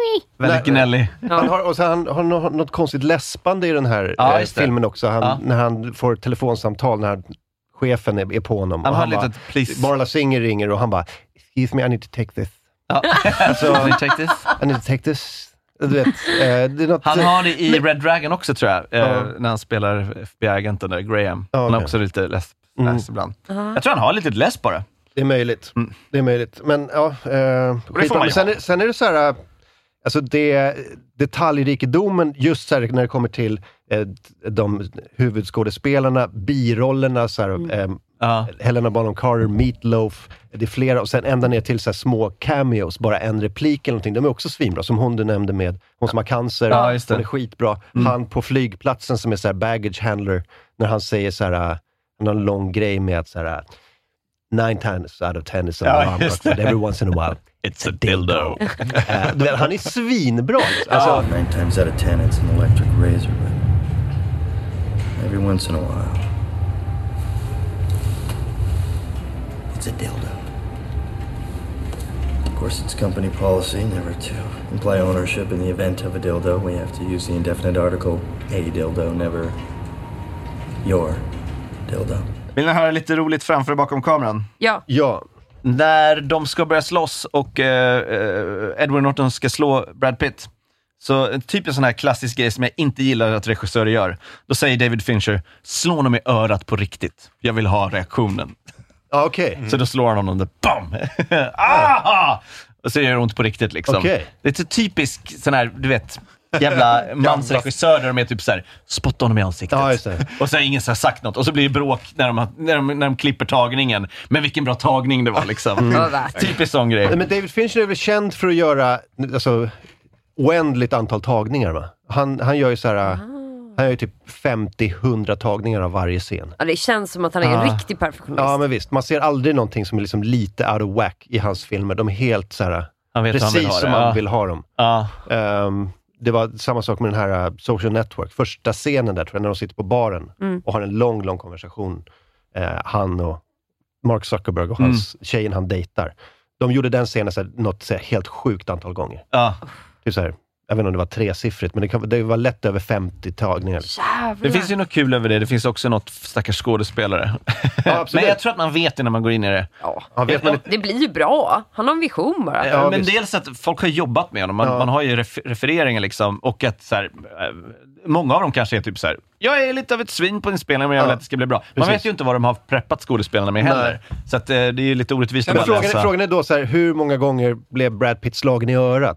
Väldigt gnällig. Han har något konstigt läspande i den här filmen också. När han får telefonsamtal när chefen är på honom. Han och har han lite please. Marla Singer ringer och han bara, excuse me, I need to take this. Alltså, I need to take this. Du vet, det är något, han har det i Red Dragon också tror jag, när han spelar FBI-agenten där, Graham. Han har också lite läs ibland. Jag tror han har lite läs bara. Det är möjligt. Det är möjligt. Men ja, sen är det så här, alltså detaljrikedomen just så här, när det kommer till de huvudskådespelarna, birollerna så här, Helena Bonham Carter, Meatloaf, det är flera, och sen ända ner till så här små cameos, bara en replik eller någonting, de är också svinbra, som hon du nämnde med, hon som har cancer, hon är skitbra. Han på flygplatsen som är så här baggage handler, när han säger så här, någon lång grej med att så här, 9 times out of 10 is an alarm clock, but every once in a while it's a dildo. Han är svinbra. Alltså, 9 times out of 10 it's an electric razor, but every once in a while it's a dildo. Of course, it's company policy never to imply ownership in the event of a dildo. We have to use the indefinite article a dildo, never your dildo. Vill ni höra lite roligt framför och bakom kameran? Ja. När de ska börja slåss och Edward Norton ska slå Brad Pitt. Så typ en sån här klassisk grej som jag inte gillar att regissörer gör. Då säger David Fincher, slå honom i örat på riktigt. Jag vill ha reaktionen. Så då slår han honom där, BAM! Och så gör det ont på riktigt liksom. Det är så typisk sån här, du vet, jävla mansregissörer där de är typ såhär, spotta honom i ansiktet. Och så har ingen så sagt något. Och så blir det bråk när de klipper tagningen. Men vilken bra tagning det var liksom. Typisk sån grej. Men David Fincher är väl känd för att göra oändligt antal tagningar, va? Han gör ju så här. Han gör ju typ 50-100 tagningar av varje scen. Ja, det känns som att han är en riktig perfektionist. Ja, men visst. Man ser aldrig någonting som är liksom lite out of whack i hans filmer. De är helt så här, precis som man vill ha dem. Det var samma sak med den här Social Network. Första scenen där, tror jag, när de sitter på baren och har en lång konversation. Han och Mark Zuckerberg och hans tjejen han dejtar. De gjorde den scenen så här, något så här, helt sjukt antal gånger. Typ så här, jag vet inte om det var 3-siffrigt, men det var lätt över 50 tagningar. Det finns ju något kul över det. Det finns också något stackars skådespelare. Men jag tror att man vet det när man går in i det. Det blir ju bra. Han har en vision bara. Men dels att folk har jobbat med honom. Man har ju refereringar liksom. Och att så här, många av dem kanske är typ så här, jag är lite av ett svin på inspelning, men jag vill att det ska bli bra. Man vet ju inte vad de har preppat skådespelarna med heller. Så att, det är ju lite orättvist att läsa. Frågan är då så här, hur många gånger blev Brad Pitt slagen i örat?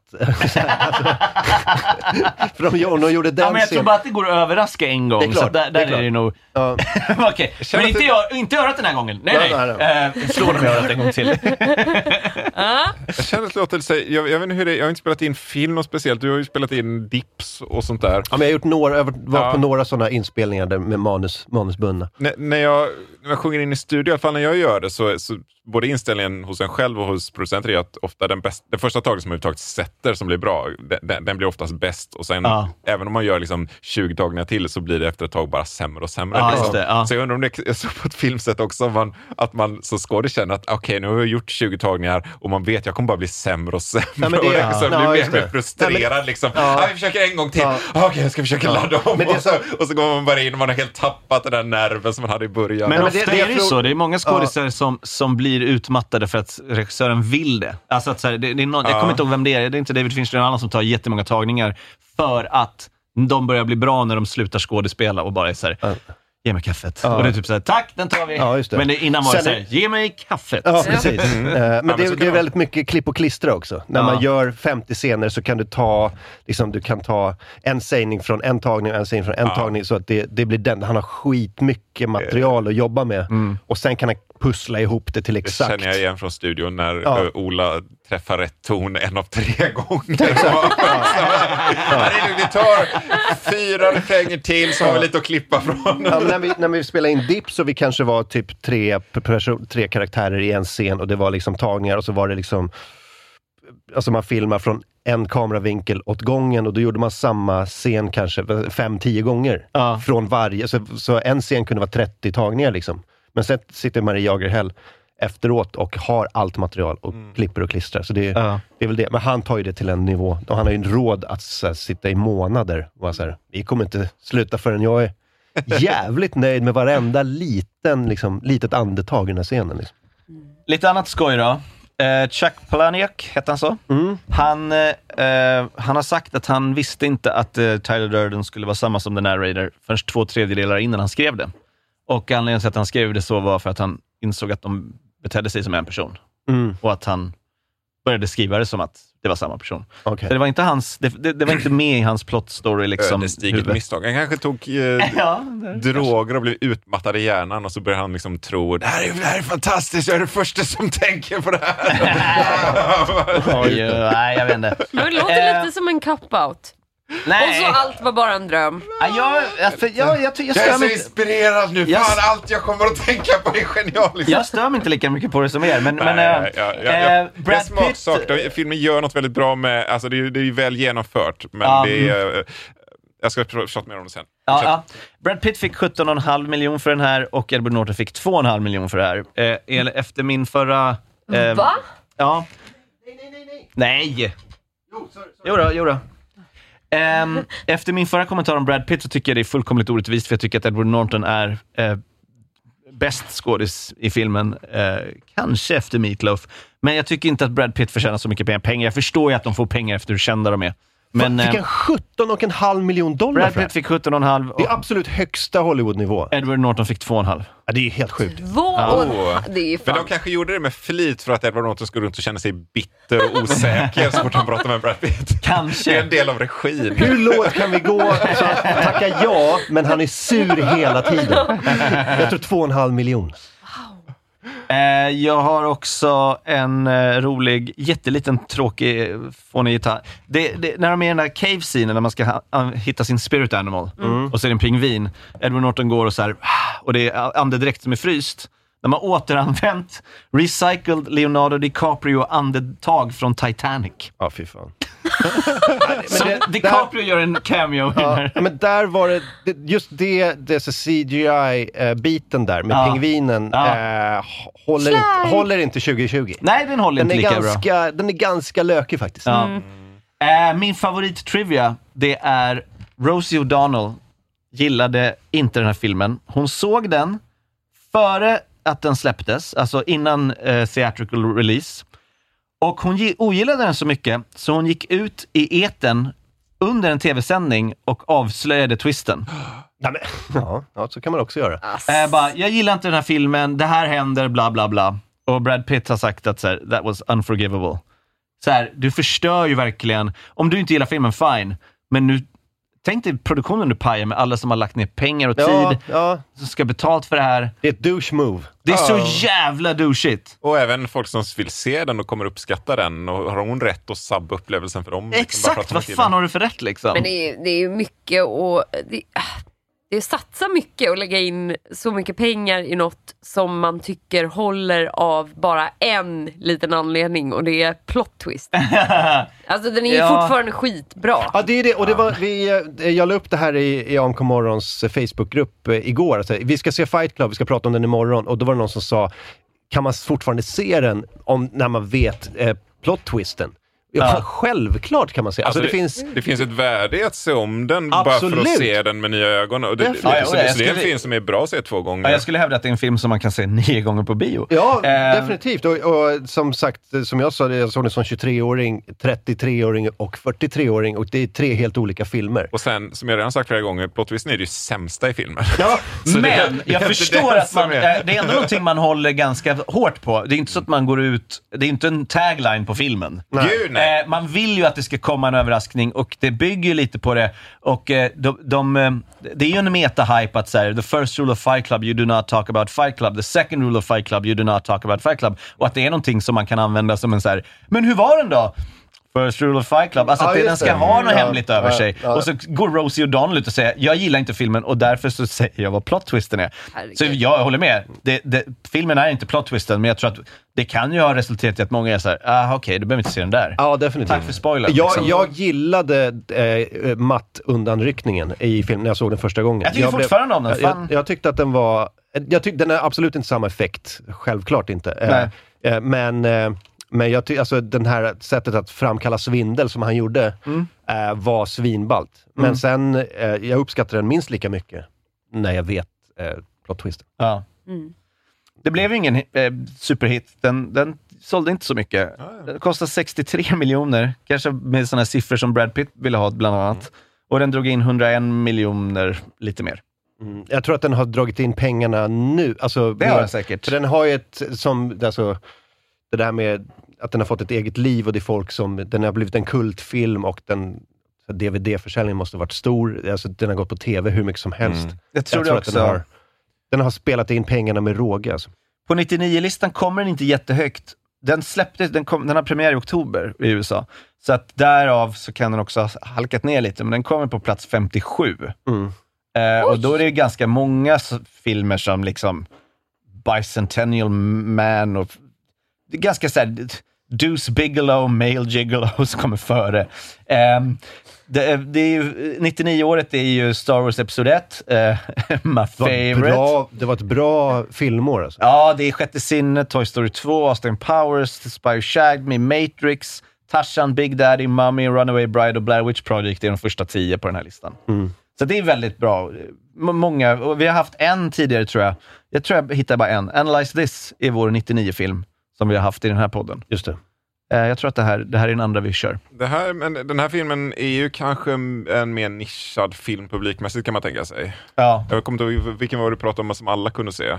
För de gjorde den men jag tror bara att det går att överraska en gång. Det är klart, så där är det nog. Okej. Men inte örat den här gången. Nej. Slå dem i örat en gång till. Jag känner att det låter sig. Jag vet inte hur det är. Jag har inte spelat in film och speciellt. Du har ju spelat in dips och sånt där. Ja, men jag har gjort på några sådana inspelningar där med manusbundna. När jag sjunger in i studio, i alla fall när jag gör det, så både inställningen hos en själv och hos producenter är att ofta den första taget som överhuvudtaget sätter som blir bra, den blir oftast bäst. Och sen, även om man gör liksom 20 tagningar till, så blir det efter ett tag bara sämre och sämre. Liksom. Så jag undrar om det är så på ett filmsätt också, att man så skådespelare känner att okej, nu har jag gjort 20 tagningar och man vet jag kommer bara bli sämre och sämre. Ja, men det blir mer frustrerad. Liksom. Vi försöker en gång till. Okej, jag ska försöka ladda om. Men och så går man bara in och man har helt tappat den där nerven som man hade i början. Men ofta är det så. Det är många skådespelare som blir utmattade för att regissören vill det. Alltså att så här, det är någon, jag kommer inte ihåg vem det är. Det är inte David Fincher, det är en annan som tar jättemånga tagningar för att de börjar bli bra när de slutar skådespela och bara är så här, ge mig kaffet. Och det är typ så här, tack, den tar vi. Ja, just det. Men innan var det så här, ge mig kaffet. Ja, precis. Men det är väldigt mycket klipp och klistra också. När man gör 50 scener så kan du ta en sägning från en tagning och en sägning från en tagning, så att det blir den. Han har skitmycket material att jobba med. Och sen kan han pussla ihop det till exakt. Det känner jag igen från studion när Ola träffar rätt ton 1 av 3 gånger. Vi tar 4 refränger till så har vi lite att klippa från. När vi spelade in Dips så vi kanske var typ 3 karaktärer i en scen och det var liksom tagningar och så var det liksom, alltså man filmar från en kameravinkel åt gången och då gjorde man samma scen kanske 5-10 gånger från varje, så en scen kunde vara 30 tagningar liksom. Men sen sitter Marie Jagerhäll efteråt och har allt material och klipper och klistrar. Så det är väl det. Men han tar ju det till en nivå. Och han har ju en råd att sitta i månader och så här, vi kommer inte sluta förrän jag är jävligt nöjd med varenda litet andetag i den här scenen. Liksom. Lite annat skoj då. Chuck Palahniuk, heter han så? Han har sagt att han visste inte att Tyler Durden skulle vara samma som The Narrator förrän 2/3 innan han skrev det. Och anledningen till att han skrev det så var för att han insåg att de betedde sig som en person. Och att han började skriva det som att det var samma person. Okay. Så det var inte hans, det var inte med i hans plot story liksom. Ödesdigert misstag. Han kanske tog droger och blev utmattad i hjärnan och så började han liksom tro det här är fantastiskt, jag är det första som tänker på det här. Nej, jag vet inte. Men det låter lite som en cop-out. Nej. Och så allt var bara en dröm. Jag är så inspirerad nu. Fan, allt jag kommer att tänka på är genialiskt. Jag stör mig inte lika mycket på det som er. Men Brad Pitt... Filmen gör något väldigt bra med... Alltså det är ju väl genomfört. Men det är... Jag ska prata mer om det sen. Brad Pitt fick 17,5 miljoner för den här och Edward Norton fick 2,5 miljoner för det här. Efter min förra... Va? Ja. Nej. Jo då. Efter min förra kommentar om Brad Pitt så tycker jag det är fullkomligt orättvist, för jag tycker att Edward Norton är bäst skådis i filmen, kanske efter Meatloaf, men jag tycker inte att Brad Pitt förtjänar så mycket pengar. Jag förstår ju att de får pengar efter hur kända de är. Men fick han $17,5 miljoner? Brad Pitt fick 17,5. Det är absolut högsta Hollywood-nivå. Edward Norton fick 2,5. Ja, det är helt sjukt. Det är men de kanske gjorde det med flit för att Edward Norton skulle runt och känna sig bitter och osäker så fort han pratar med Brad Pitt. Kanske. Det är en del av regin. Hur lågt kan vi gå? Så tacka ja, men han är sur hela tiden. Jag tror 2,5 miljoner. Jag har också en rolig, jätteliten, tråkig fånig gitarr. När de är i den där cave-scenen när man ska hitta sin spirit animal och så är det en pingvin. Edward Norton går och så här, och det är andedräkt som är fryst. När man återanvänt recycled Leonardo DiCaprio andetag från Titanic. Ja, fy fan. Så DiCaprio gör en cameo här. Ja, men där var det just det CGI-biten där med pingvinen håller inte 2020. Nej, den håller inte lika bra. Den är ganska lökig faktiskt. Min favorit-trivia, det är Rosie O'Donnell gillade inte den här filmen. Hon såg den före att den släpptes, alltså innan theatrical release. Och hon ogillade den så mycket så hon gick ut i etern under en tv-sändning och avslöjade twisten. Ja, så kan man också göra. Jag gillar inte den här filmen, det här händer, bla bla bla. Och Brad Pitt har sagt att så här, that was unforgivable. Så här, du förstör ju verkligen. Om du inte gillar filmen, fine. Men nu, tänk dig produktionen du pajar med alla som har lagt ner pengar och tid som ska betalt för det här. Det är ett douche move. Det är så jävla douchigt. Och även folk som vill se den och kommer uppskatta den. Och har hon rätt att sabba upplevelsen för dem? Exakt, liksom, vad fan har du för rätt liksom? Men det är ju mycket och det satsar mycket och lägga in så mycket pengar i något som man tycker håller av bara en liten anledning, och det är plot twist. Alltså den är ju fortfarande skitbra. Ja, det är det. Och det var, jag la upp det här i AMK Morgons Facebookgrupp igår. Alltså, vi ska se Fight Club, vi ska prata om den imorgon. Och då var det någon som sa, kan man fortfarande se den när man vet plot twisten? Ja, självklart kan man säga. Alltså det finns ett värde i att se om den bara för att se den med nya ögon. Och det är en film som är bra att se 2 gånger. Ja, jag skulle hävda att det är en film som man kan se 9 gånger på bio. Ja, definitivt. Och som sagt, som jag såg den som 23-åring, 33-åring och 43-åring. Och det är 3 helt olika filmer. Och sen, som jag redan sagt flera gånger, plottvisten är det ju sämsta i filmen. Ja, men jag förstår att det är ändå någonting man håller ganska hårt på. Det är inte så att man går ut, det är inte en tagline på filmen. Nej. Man vill ju att det ska komma en överraskning, och det bygger lite på det. Och det är ju en meta-hype att säga, the first rule of Fight Club, you do not talk about Fight Club. The second rule of Fight Club, you do not talk about Fight Club. Och att det är någonting som man kan använda som en så här, men hur var den då? First rule of Fight Club. Alltså att den ska ha något hemligt över sig. Ja. Och så går Rosie O'Donnell ut och säger, jag gillar inte filmen och därför så säger jag vad plot-twisten är. Så jag håller med. Filmen är inte plot-twisten, men jag tror att det kan ju ha resulterat i att många är såhär, okej, du behöver inte se den där. Ja, definitivt. Tack för spoilern. Jag gillade mattundanryckningen i filmen när jag såg den första gången. Jag tycker fortfarande om den. Jag tyckte att den var... den är absolut inte samma effekt. Självklart inte. Men jag tycker alltså den här sättet att framkalla svindel som han gjorde var svinballt. Men sen, jag uppskattar den minst lika mycket när jag vet plot-twisten. Ja. Det blev ingen superhit. Den sålde inte så mycket. Den kostade 63 miljoner. Kanske med sådana siffror som Brad Pitt ville ha bland annat. Och den drog in 101 miljoner, lite mer. Jag tror att den har dragit in pengarna nu. Alltså, det har den säkert. För den har ju det där med att den har fått ett eget liv och det är folk som... Den har blivit en kultfilm och DVD-försäljningen måste ha varit stor. Alltså, den har gått på tv hur mycket som helst. Jag tror också. Att den har spelat in pengarna med råge. Alltså. På 99-listan kommer den inte jättehögt. Den har premiär i oktober i USA. Så att därav så kan den också ha halkat ner lite. Men den kommer på plats 57. Och då är det ganska många filmer som liksom Bicentennial Man och det är ganska såhär Deuce Bigelow, Male Gigolo som kommer före. Det är ju 99-året är ju Star Wars Episod 1 my favorite. Det var ett bra filmår alltså. Ja, det är Sjätte sinnet, Toy Story 2, Austin Powers, The Spy Who Shagged Me, Matrix, Tarzan, Big Daddy, Mummy, Runaway Bride och Blair Witch Project är de första 10 på den här listan. Så det är väldigt bra. Många, och vi har haft en tidigare tror jag. Jag tror jag hittar bara en. Analyze This är vår 99-film som vi har haft i den här podden. Just det. Jag tror att det här är den andra vi kör. Men den här filmen är ju kanske en mer nischad film publikmässigt kan man tänka sig. Ja. Jag kommer inte ihåg vilken var det du pratade om som alla kunde se.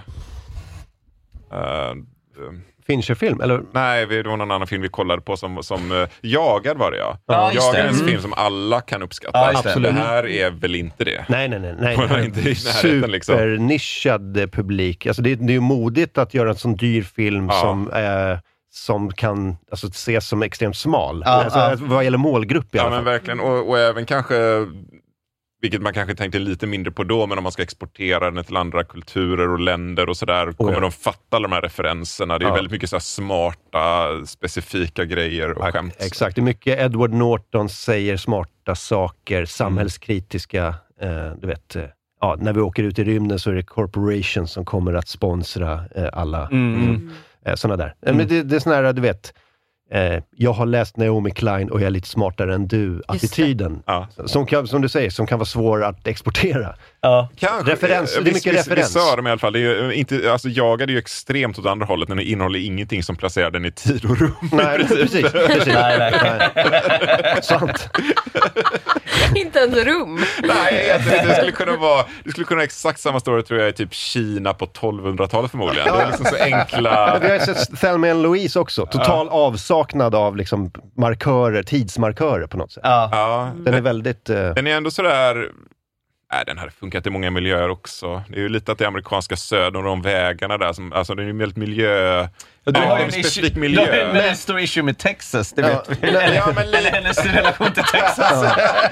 Fincher-film? Eller? Nej, det var någon annan film vi kollade på som Jagad var det just Jagad är en film som alla kan uppskatta. Absolut. Det här är väl inte det. Nej. Inte supernischad publik. Alltså det är ju modigt att göra en sån dyr film som kan alltså, ses som extremt smal. Vad gäller målgrupp i alla fall. Men verkligen. Och även kanske, vilket man kanske tänkte lite mindre på då, men om man ska exportera den till andra kulturer och länder och sådär, kommer de fatta alla de här referenserna. Det är väldigt mycket så här smarta, specifika grejer och skämt. Exakt, det är mycket Edward Norton säger smarta saker, samhällskritiska, du vet... när vi åker ut i rymden så är det corporations som kommer att sponsra alla sådana där. Men det är såna här, du vet, jag har läst Naomi Klein och jag är lite smartare än du. Attityden. Som du säger, som kan vara svår att exportera. Kanske. Referens, det är mycket referens. Vissa av dem i alla fall. Det är ju inte, alltså Jagad är ju extremt åt andra hållet när det innehåller ingenting som placerar den i tid och rum. Nej, precis. Nej. Sant. Inte en rum. Nej, det skulle kunna vara exakt samma story tror jag i typ Kina på 1200-talet förmodligen. Det är liksom så enkla... Vi har sett Thelma and Louise också. Total avsaknad av liksom tidsmarkörer på något sätt. Den är väldigt... Den är ändå sådär... den hade funkat i många miljöer också. Det är ju lite att det amerikanska södern och de vägarna där. Alltså det är ju väldigt miljö... Du har ju en specifik miljö. Du har en stor issue med Texas, det vet vi. Eller hennes relation till Texas.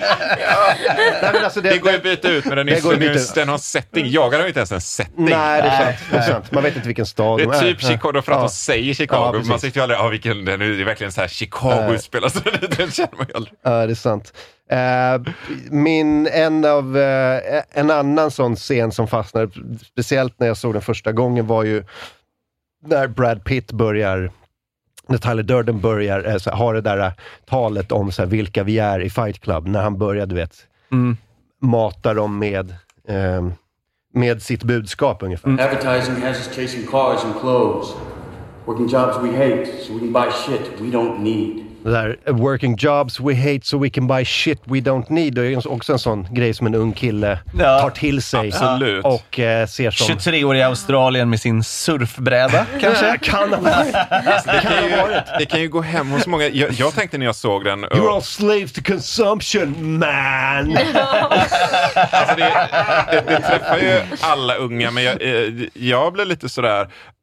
Det går ju att byta ut, men den har setting. Jagad har ju inte ens en setting. Nej, det är sant. Man vet inte vilken stad det är. Typ Chicago, för att de säger Chicago. Man säger ju aldrig, det är verkligen så här Chicago utspelas. Den känner man ju aldrig. Ja, det är sant. En annan sån scen som fastnade, speciellt när jag såg den första gången, var ju när Brad Pitt börjar, när Tyler Durden börjar ha det där talet om så här, vilka vi är i Fight Club, när han börjar, du vet, mata dem med sitt budskap ungefär. Advertising has us chasing cars and clothes, working jobs we hate so we can buy shit we don't need. Det där, working jobs we hate so we can buy shit we don't need. Det är också en sån grej som en ung kille tar till sig. Absolut. Och ser som... 23 år i Australien med sin surfbräda, kanske? Kan ha varit. Det kan ju gå hem hos många. Jag tänkte när jag såg den... You're all slaves to consumption, man! Alltså det träffar ju alla unga, men jag blev lite sådär...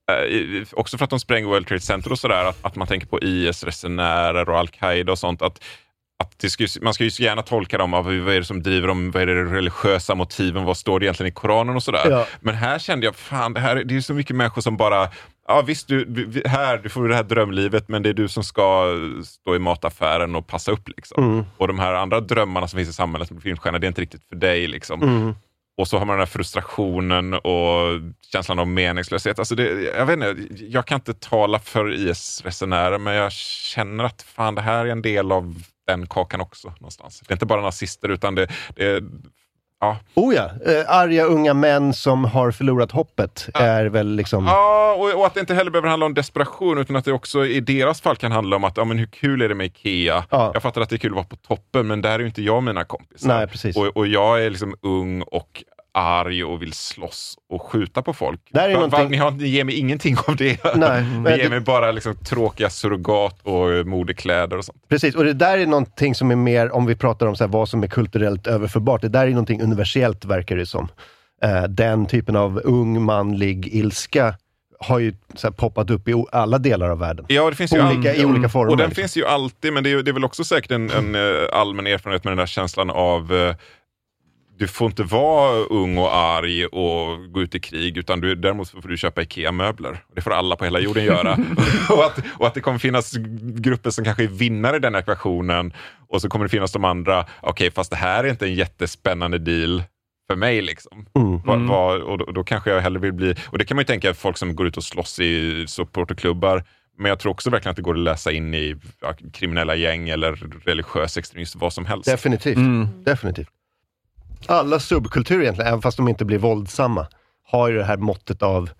också för att de spränger World Trade Center och sådär, att man tänker på IS-resenärer och Al-Qaida och sånt, att man ska ju så gärna tolka dem av vad är det som driver dem, vad är det religiösa motiven, vad står det egentligen i Koranen och sådär. Ja. Men här kände jag, fan, det är ju så mycket människor som bara, ja visst, du får det här drömlivet, men det är du som ska stå i mataffären och passa upp liksom. Och de här andra drömmarna som finns i samhället som filmstjärna, det är inte riktigt för dig liksom. Och så har man den här frustrationen och känslan av meningslöshet. Alltså jag vet inte, jag kan inte tala för IS-resenärer, men jag känner att fan, det här är en del av den kakan också någonstans. Det är inte bara nazister, utan det är... Ja. Arga unga män som har förlorat hoppet är väl liksom... Ja, och att det inte heller behöver handla om desperation, utan att det också i deras fall kan handla om att, ja men hur kul är det med Ikea? Ja. Jag fattar att det är kul att vara på toppen, men där är ju inte jag och mina kompisar. Nej, precis. Och jag är liksom ung och arg och vill slåss och skjuta på folk. Ni ger mig ingenting av det. Nej, ni ger mig bara liksom tråkiga surrogat och modekläder och sånt. Precis, och det där är någonting som är mer, om vi pratar om så här, vad som är kulturellt överförbart, det där är någonting universellt, verkar det som. Den typen av ung manlig ilska har ju så här poppat upp i alla delar av världen. Ja, det finns i olika former. Och den finns ju alltid, men det är väl också säkert en allmän erfarenhet med den där känslan av... Du får inte vara ung och arg och gå ut i krig, utan däremot får du köpa Ikea-möbler. Det får alla på hela jorden göra. och att det kommer finnas grupper som kanske är vinnare i den ekvationen, och så kommer det finnas de andra, okej, fast det här är inte en jättespännande deal för mig liksom. Och då kanske jag hellre vill bli, och det kan man ju tänka, folk som går ut och slåss i supporterklubbar, men jag tror också verkligen att det går att läsa in i kriminella gäng eller religiös extremism, vad som helst. Definitivt. Alla subkulturer egentligen, även fast de inte blir våldsamma, har ju det här måttet av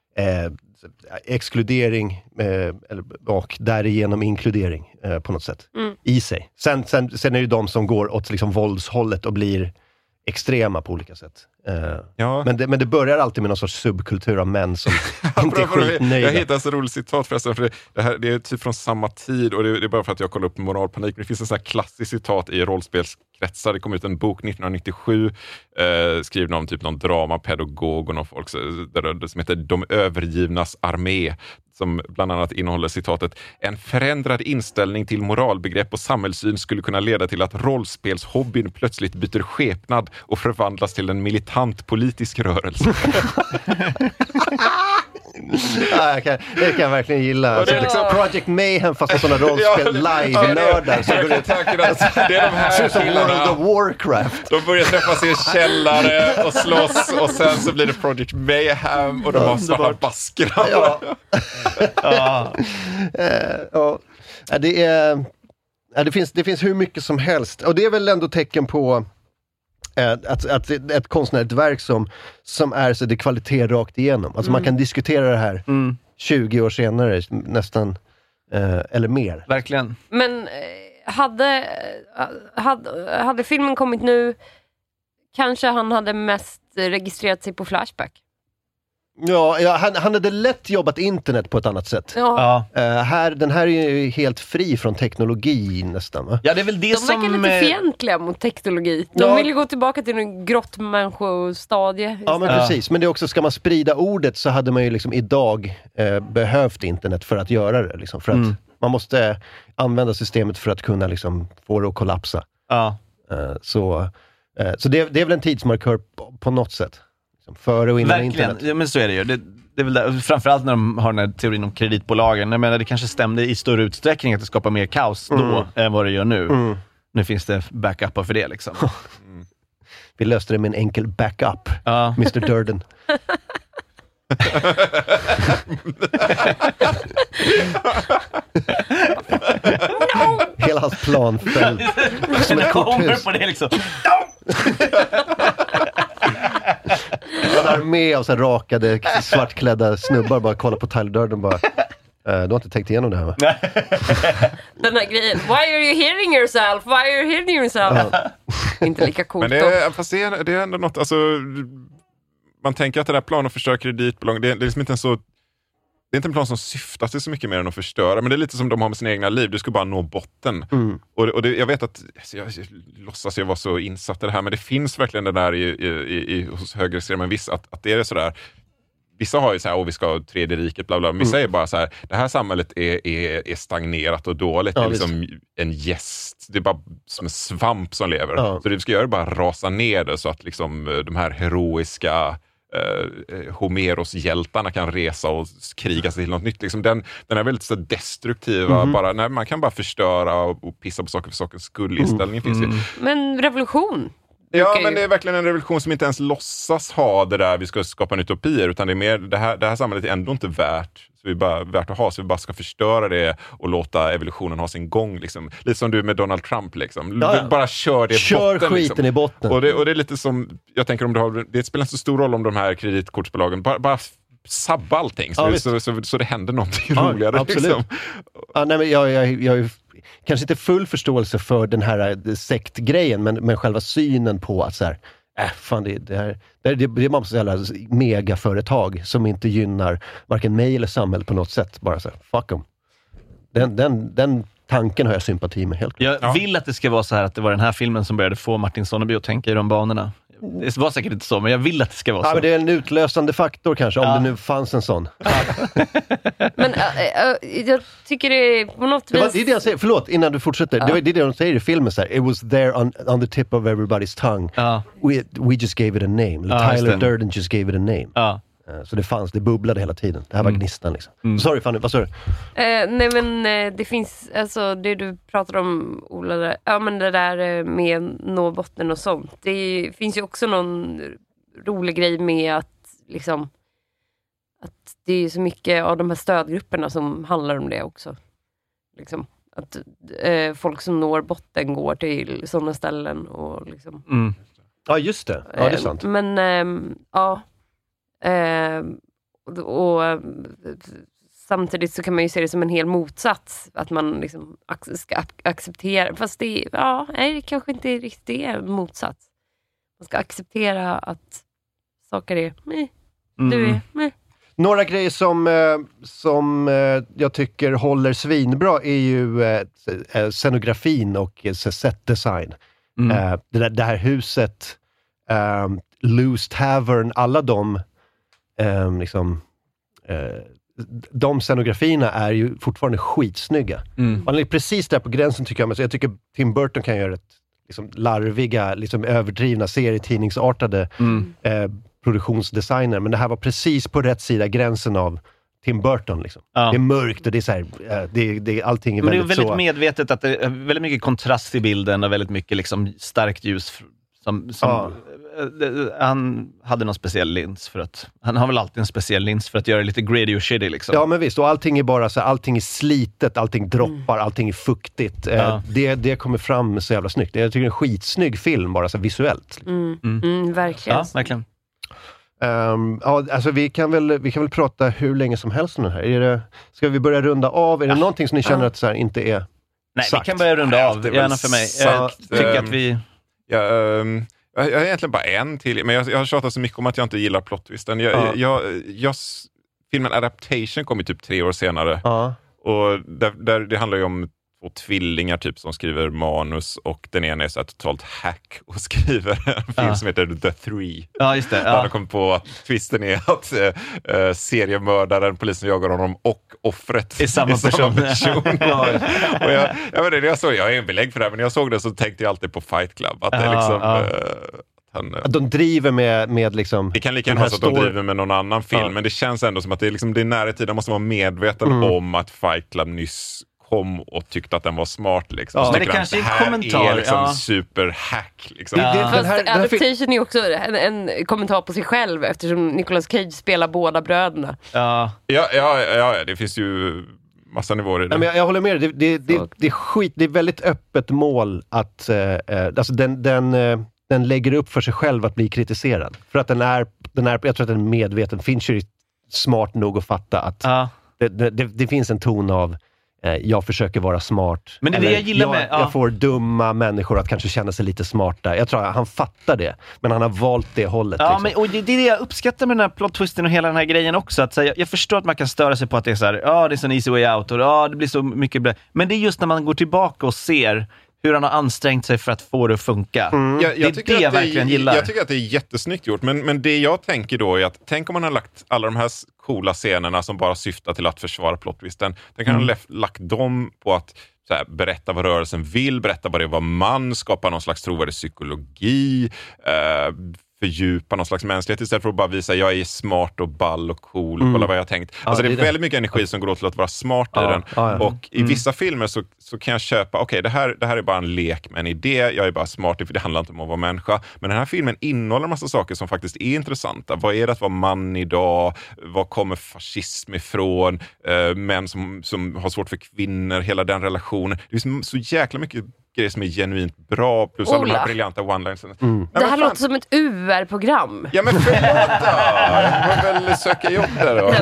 exkludering och därigenom inkludering på något sätt i sig. Sen är det ju de som går åt liksom våldshållet och blir extrema på olika sätt. Men det börjar alltid med någon sorts subkultur av män som inte är skitnöjda. Jag hittade så roligt citat förresten, för det är typ från samma tid, och det är bara för att jag kollar upp Moralpanik. Men det finns en sån här klassisk citat i rollspelskretsar. Det kom ut en bok 1997 skriven om typ någon dramapedagog och någon folk som heter De övergivnas armé, som bland annat innehåller citatet: en förändrad inställning till moralbegrepp och samhällssyn skulle kunna leda till att rollspelshobbyn plötsligt byter skepnad och förvandlas till en militant politisk rörelse. Ja, det kan jag verkligen gilla. Och det är liksom Project Mayhem fast på sådana rollspel live-nördar. Det är de här killarna. World of Warcraft. De börjar träffas i en källare och slåss, och sen så blir det Project Mayhem och de har svarta baskerna. Det finns hur mycket som helst. Och det är väl ändå tecken på att ett konstnärligt verk som är så det kvalitet rakt igenom. Alltså man kan diskutera det här 20 år senare nästan, eller mer. Verkligen. Men hade filmen kommit nu, kanske han hade mest registrerat sig på Flashback. Ja, han hade lätt jobbat internet på ett annat sätt. Ja. Den här är ju helt fri från teknologi nästan, va? Ja, det är väl det de verkar lite fientliga mot teknologi. De vill ju gå tillbaka till en grottmänniskostadie. Ja, men precis. Men det är också, ska man sprida ordet så hade man ju liksom idag behövt internet för att göra det. Liksom, för att man måste använda systemet för att kunna liksom få det att kollapsa. Ja. Så det är väl en tidsmarkör på något sätt. Före och innan internet. Ja, men så är det ju. Det är väl där, framförallt när de har den här teorin om kreditbolagen. Jag menar, det kanske stämde i större utsträckning att det skapar mer kaos då än vad det gör nu. Nu finns det backup för det liksom. Vi löste det med en enkel backup, Mr. Durden. Hela hans plan föll som ett korthus. På det liksom. En armé av så här rakade, svartklädda snubbar bara kollar på Tyler Durden bara, du har inte tänkt igenom det här, va? Den här grejen, why are you hitting yourself? Why are you hitting yourself? Inte lika coolt. Men fast det är ändå något, alltså, man tänker att det där plan att förstöra kreditbolag, det är liksom inte en så, det är inte en plan som syftar till så mycket mer än att förstöra, men det är lite som de har med sina egna liv. Du ska bara nå botten. Och det, jag vet att jag låtsas jag var så insatt i det här, men det finns verkligen det där hos högerextremen viss att det är sådär. vissa har ju så här, vi ska ha tredje riket, bla bla. Vissa är bara så här, det här samhället är stagnerat och dåligt. Det är liksom en gäst. Det är bara som en svamp som lever. Så det vi ska göra är bara rasa ner det så att liksom de här heroiska Homeros-hjältarna kan resa och kriga sig till något nytt. Liksom den är väldigt så destruktiva. Man kan bara förstöra och pissa på saker för sakens skull. Inställningen finns ju. Men revolution. Ja, men det är verkligen en revolution som inte ens låtsas ha det där vi ska skapa en utopi, utan det är mer det här samhället är ändå inte värt. Så vi är bara värt att ha, så vi bara ska förstöra det och låta evolutionen ha sin gång liksom. Lite som du med Donald Trump liksom. Bara kör det i botten. Kör skiten liksom. I botten. Och det är lite som, jag tänker om det spelar inte så stor roll om de här kreditkortsbolagen bara sabba allting så det händer någonting roligare. Absolut. Liksom. Nej, men jag kanske inte full förståelse för den här sektgrejen, men själva synen på att så här, fan det är bara så jävla megaföretag som inte gynnar varken mig eller samhället på något sätt. Bara så här, fuck them. Den tanken har jag sympati med helt klart. Jag vill att det ska vara så här att det var den här filmen som började få Martin Sonneby att tänka i de banorna. Det var säkert inte så, men jag vill att det ska vara så. Men det är en utlösande faktor kanske, om det nu fanns en sån. Men jag tycker det är på något vis... Det är det jag säger, förlåt, innan du fortsätter. Det är det de säger i filmen så här. It was there on the tip of everybody's tongue. We just gave it a name. Tyler Durden just gave it a name. Så det bubblade hela tiden. Det här var gnistan liksom. Sorry Fanny, vad sa du? Nej men det finns, alltså det du pratar om Ola, men det där med nå botten och sånt. Det finns ju också någon rolig grej med att liksom att det är så mycket av de här stödgrupperna som handlar om det också. Liksom att folk som når botten går till sådana ställen och liksom. Ja just det. Ja, det är sant. Men samtidigt så kan man ju se det som en hel motsats, att man liksom ska acceptera, fast det kanske inte riktigt är en motsats. Man ska acceptera att saker är du är Några grejer som jag tycker håller svinbra är ju scenografin och setdesign. Det här huset, Loose Tavern, alla de scenografierna är ju fortfarande skitsnygga. Man är precis där på gränsen tycker jag. Men så jag tycker Tim Burton kan göra ett liksom larviga, liksom överdrivna serietidningsartade produktionsdesigner. Men det här var precis på rätt sida gränsen av Tim Burton liksom. Det är mörkt och det är så här, allting är men väldigt så. Det är väldigt medvetet att det är väldigt mycket kontrast i bilden och väldigt mycket liksom starkt ljus som han hade någon speciell lins för att han har väl alltid en speciell lins för att göra lite grady och shitty liksom. Ja men visst, och allting är bara så, allting är slitet, allting droppar, allting är fuktigt. Det kommer fram så jävla snyggt. Jag tycker det är en skitsnygg film bara så visuellt. Verkligen. Ja, verkligen. Alltså vi kan väl prata hur länge som helst om den här. Ska vi börja runda av? Är det någonting som ni känner att så här inte är Nej, sagt? vi kan börja runda av. Gärna för mig. Jag tycker att vi... Jag har egentligen bara en till, men jag har tjatat så mycket om att jag inte gillar plot-twisten. Filmen Adaptation kom ju typ 3 år senare. Och där det handlar ju om 2 tvillingar typ som skriver manus, och den ena är så här totalt hack och skriver en film som heter The Three. Ja, just det. Där de kom på att twisten är att seriemördaren, polisen jagar honom och offret är samma person. Och jag är en belägg för det här, men när jag såg det så tänkte jag alltid på Fight Club. Att det är liksom... Att de driver med liksom... Det kan lika gärna vara så att de driver med någon annan film, men det känns ändå som att det är nära i tiden. Måste vara medveten om att Fight Club nyss kom och tyckte att den var smart liksom. Men det kanske är en kommentar. Är liksom superhack liksom. Fast Adaptation är också en kommentar på sig själv, eftersom Nicolas Cage spelar båda bröderna. Ja, det finns ju massa nivåer i det. Men jag håller med dig. Det är skit. Det är väldigt öppet mål att alltså den lägger upp för sig själv att bli kritiserad. För att den är jag tror att den är medveten. Fincher är smart nog att fatta att det finns en ton av jag försöker vara smart. Men det är det jag gillar med... Jag får dumma människor att kanske känna sig lite smarta. Jag tror att han fattar det. Men han har valt det hållet. Ja, liksom. men, och det är det jag uppskattar med den här plot-twisten och hela den här grejen också. Att, så, jag förstår att man kan störa sig på att det är så här, det är en easy way out och det blir så mycket... Men det är just när man går tillbaka och ser hur han har ansträngt sig för att få det att funka. Jag verkligen gillar. Jag tycker att det är jättesnyggt gjort, men det jag tänker då är att tänk om man har lagt alla de här coola scenerna som bara syftar till att försvara plot-twisten. Den kan ha lagt dem på att så här, berätta vad rörelsen vill, berätta vad det var man, skapa någon slags trovärdig psykologi, fördjupa någon slags mänsklighet istället för att bara visa jag är smart och ball och cool, kolla vad jag har tänkt. Alltså det är väldigt mycket energi som går åt till att vara smart i den. Och i vissa filmer så kan jag köpa, okej, det här är bara en lek med en idé, jag är bara smart, för det handlar inte om att vara människa. Men den här filmen innehåller en massa saker som faktiskt är intressanta. Vad är det att vara man idag? Var kommer fascism ifrån? Män som har svårt för kvinnor, hela den relationen. Det är så jäkla mycket grejer som är genuint bra, plus alla de här briljanta one-liners. Det här låter som ett UR-program. Ja, men förlåt då! Jag får väl söka jobb där då.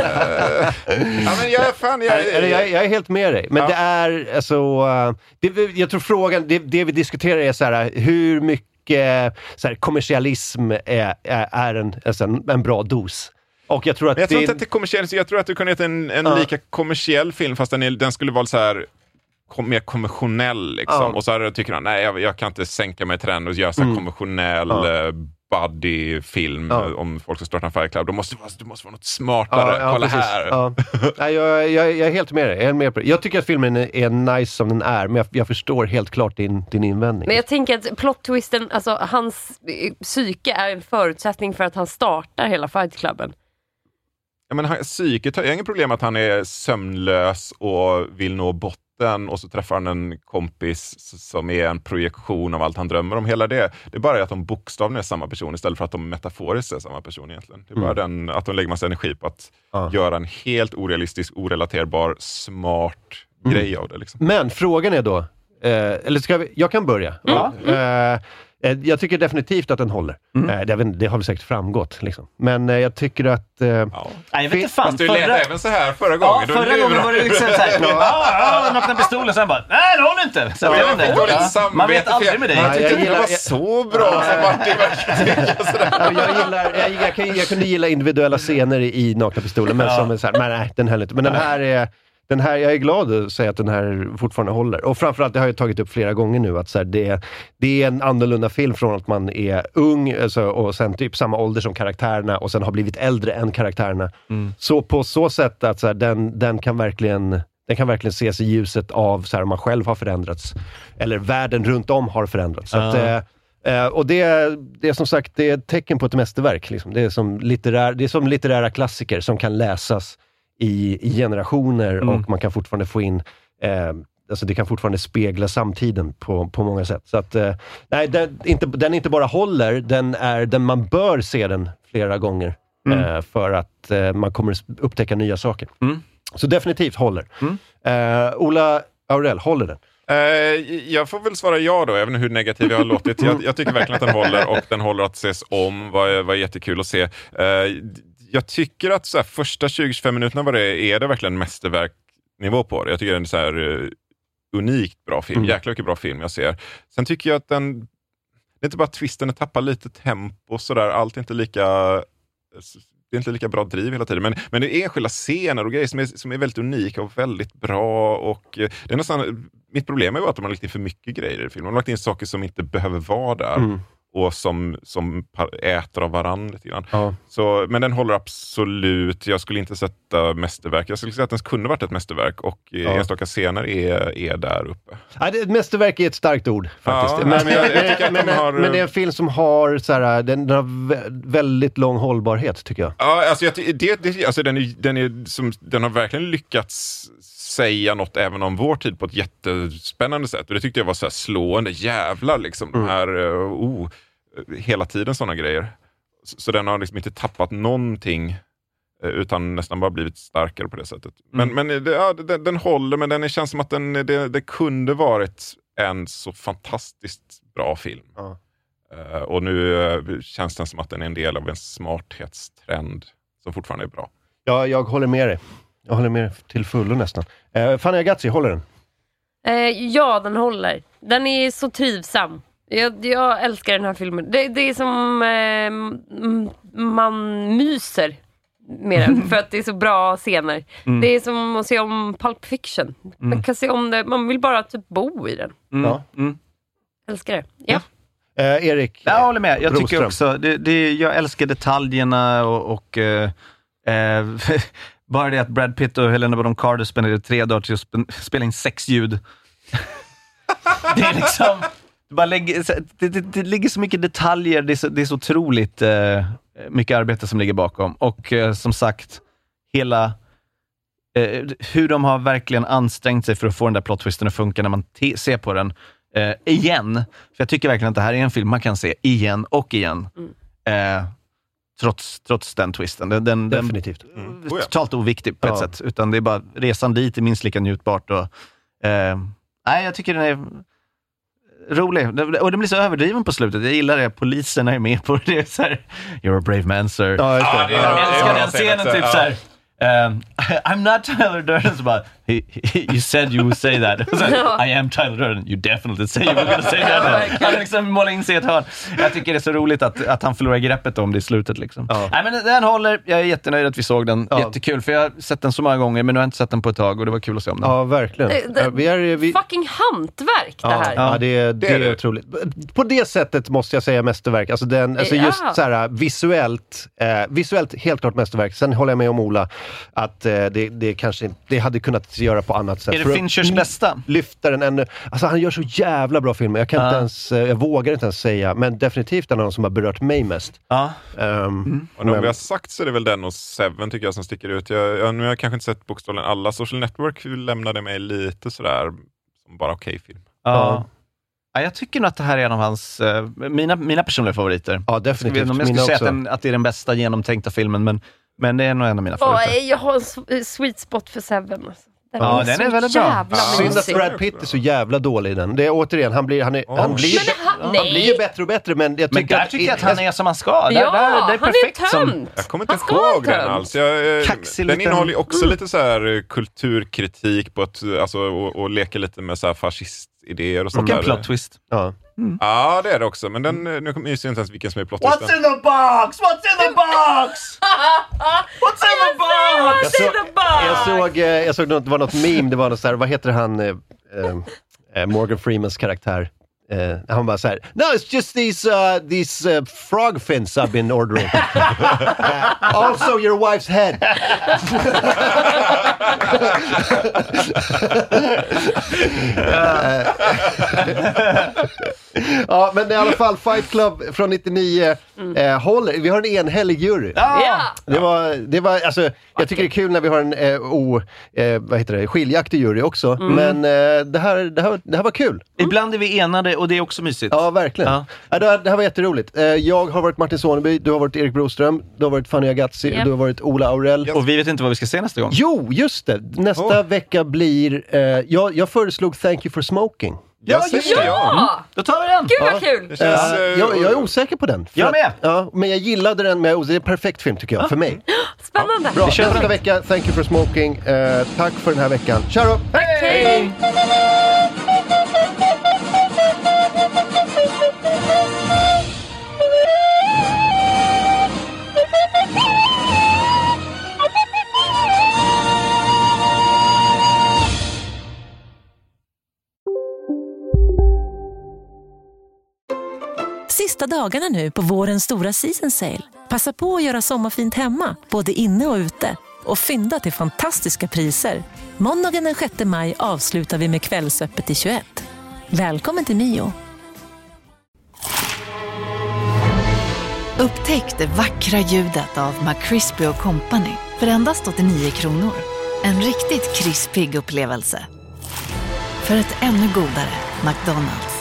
Jag är helt med dig. Men det är, alltså... jag tror frågan, det vi diskuterar är så här, hur mycket så här, kommersialism är en bra dos. Och jag tror att jag tror inte att det är kommersiellt. Jag tror att du kan heta en lika kommersiell film, fast den skulle vara så här... mer konventionell liksom. Och så tycker han, nej jag kan inte sänka mig till den och göra så konventionell buddy-film om folk ska starta en Fight Club. Du måste vara något smartare. Kolla precis. Här. Nej, jag är helt med dig. Jag tycker att filmen är nice som den är, men jag förstår helt klart din invändning. Men jag tänker att plot-twisten, alltså hans psyke är en förutsättning för att han startar hela Fight Clubben. Ja, men psyket har inget problem att han är sömnlös och vill nå botten, och så träffar han en kompis som är en projektion av allt han drömmer om. Hela det är bara att de bokstavligen är samma person istället för att de metaforiskt är samma person egentligen. Det är bara att de lägger massa energi på att göra en helt orealistisk, orelaterbar, smart grej av det. Liksom. Men frågan är då, jag kan börja. Jag tycker definitivt att den håller. Det har väl säkert framgått. Liksom. Men jag tycker att... jag vet inte fan. Fast du lät även så här förra gången. Ja, förra gången var det liksom såhär... Han öppnade pistolen och sen bara... Nej, det håller inte. Så man vet aldrig med dig. Jag tyckte det var så bra som Martin jag kunde gilla individuella scener i Nakna pistolen. Men som är så här, nej, den höll inte. Men den här, jag är glad att säga att den här fortfarande håller. Och framförallt, det har jag tagit upp flera gånger nu, att så här, det är en annorlunda film från att man är ung och sen typ samma ålder som karaktärerna och sen har blivit äldre än karaktärerna. Så på så sätt att så här, den kan verkligen ses i ljuset av så här, om man själv har förändrats. Eller världen runt om har förändrats. Så att, och det är som sagt, det är ett tecken på ett mästerverk. Liksom. Det är som litterära klassiker som kan läsas i generationer och man kan fortfarande få in alltså det kan fortfarande spegla samtiden på många sätt. Så att nej, den inte bara håller, den man bör se den flera gånger för att man kommer upptäcka nya saker. Så definitivt håller. Ola Aurell, håller den? Jag får väl svara ja då, även hur negativ jag har låtit. Jag tycker verkligen att den håller, och den håller att ses om. Var jättekul att se. Jag tycker att så här, första 20-25 minuterna är det verkligen mästerverknivå på det. Jag tycker det är en så här unikt bra film. Jäkla mycket bra film jag ser. Sen tycker jag att det är inte bara twisten, tappar lite tempo och sådär. Allt är inte lika... Det är inte lika bra driv hela tiden. Men det är enskilda scener och grejer som är väldigt unika och väldigt bra. Och det är nästan... Mitt problem är ju att de har lagt in för mycket grejer i filmen. De har lagt in saker som inte behöver vara där. Och som äter av varandra lite grann. Men den håller absolut. Jag skulle inte sätta mästerverk. Jag skulle säga att den kunde varit ett mästerverk. Och enstaka scener är där uppe. Ett mästerverk är ett starkt ord faktiskt. Men det är en film som har så här, den har väldigt lång hållbarhet, tycker jag. Ja, alltså den har verkligen lyckats säga något även om vår tid på ett jättespännande sätt. Och det tyckte jag var så här slående. Jävlar liksom. De här, hela tiden sådana grejer. Så den har liksom inte tappat någonting, utan nästan bara blivit starkare på det sättet. Men den håller, men den känns som att det kunde varit en så fantastiskt bra film. Och nu känns den som att den är en del av en smarthetstrend som fortfarande är bra. Ja, jag håller med dig. Jag håller med till fullo nästan. Fanny Agazzi, håller den? Ja, den håller. Den är så trivsam. Jag älskar den här filmen. Det är som man myser mer för att det är så bra scener. Det är som att se om Pulp Fiction. Man kan se om det, man vill bara typ bo i den. Älskar det. Ja. Erik, jag håller med. Jag Broström. tycker också, jag älskar detaljerna och bara det att Brad Pitt och Helena Bonham Carter spenderade 3 dagar till att spela in 6 ljud. Det är liksom det ligger så mycket detaljer, det är så otroligt mycket arbete som ligger bakom. Och som sagt, hela hur de har verkligen ansträngt sig för att få den där plot-twisten att funka när man ser på den igen. För jag tycker verkligen att det här är en film man kan se igen och igen. Trots den twisten. Den definitivt. Totalt oviktig på ett sätt. Utan det är bara, resan dit är minst lika njutbart. Och, nej, jag tycker den är rolig. Och den blir så överdriven på slutet. Jag gillar det. Poliserna är med på det. Så här, you're a brave man, sir. Ja, jag älskar den scenen typ så här. I'm not Tyler Durden. So about, you said you would say that. I am Tyler Durden. You definitely say you were going to say that. Han liksom målar in sig ett hörn. Jag tycker det är så roligt att han förlorar greppet om det i slutet. Liksom. Nej, men den håller. Jag är jättenöjd att vi såg den. Jättekul, för jag har sett den så många gånger, men nu har jag inte sett den på ett tag och det var kul att se om den. Ja, verkligen. Fucking hantverk det här. Ja, det är otroligt. På det sättet måste jag säga mästerverk. Alltså just så här visuellt helt klart mästerverk. Sen håller jag med om Ola att det kanske det hade kunnat göra på annat sätt. Är det Finchers bästa? Lyfta den ännu. Alltså han gör så jävla bra filmer. Jag vågar inte ens säga, men definitivt en av de som har berört mig mest. Och om vi har sagt så är det väl den och Seven tycker jag som sticker ut. Nu har jag kanske inte sett bokstavligen alla. Social Network lämnade mig lite sådär som bara okej film. Ja, jag tycker nog att det här är en av hans mina personliga favoriter. Ja, definitivt. Jag skulle säga att det är den bästa genomtänkta filmen, men det är nog en av mina favoriter. Jag har en sweet spot för Seven. Den är väldigt bra. Synd att Brad Pitt är så jävla dålig i den. Det är återigen, han blir ju bättre och bättre, men jag tycker att han är som han ska. Det är perfekt. Jag kommer inte ihåg den alls. Den innehåller också lite så här kulturkritik på att, alltså, och leker lite med så här fascistidéer och sånt. Och en plot twist. Ja, det är det också. Men nu kommer jag inte ens vilken som är plot twisten. What's in the box? What's in the box? What's in the box? Jag såg det var något meme, det var något så här, vad heter han Morgan Freemans karaktär? Han bara så här: no, it's just these frog fins I've been ordering. Also your wife's head. Ja, men i alla fall Fight Club från 99 håller. Vi har en enhällig jury. Det var alltså, jag tycker det är kul när vi har en skiljaktig jury också. Men det här var kul. Ibland är vi enade och det är också mysigt. Ja, verkligen. Det här var jätteroligt. Jag har varit Martin Soneby, du har varit Erik Broström, du har varit Fanny Agazzi, du har varit Ola Aurell. Och vi vet inte vad vi ska se nästa gång. Jo, just det. Nästa vecka blir... jag föreslog Thank You for Smoking. Ja! Då tar vi den! Gud vad kul! Jag är osäker på den. Jag med! Men jag gillade den, det är en perfekt film tycker jag, för mig. Spännande! Bra, nästa vecka, Thank You for Smoking. Tack för den här veckan. Tja då! Hej! Sista dagarna nu på vårens stora season sale. Passa på att göra sommarfint hemma, både inne och ute. Och fynda till fantastiska priser. Måndagen den 6 maj avslutar vi med Kvällsöppet i 21. Välkommen till Mio. Upptäck det vackra ljudet av McCrispy & Company för endast 89 kronor. En riktigt krispig upplevelse. För ett ännu godare McDonald's.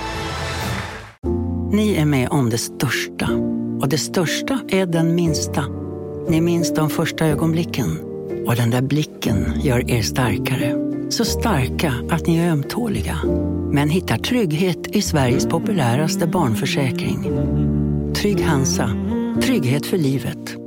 Ni är med om det största. Och det största är den minsta. Ni minns de första ögonblicken. Och den där blicken gör er starkare. Så starka att ni är ömtåliga. Men hittar trygghet i Sveriges populäraste barnförsäkring. Trygg Hansa. Trygghet för livet.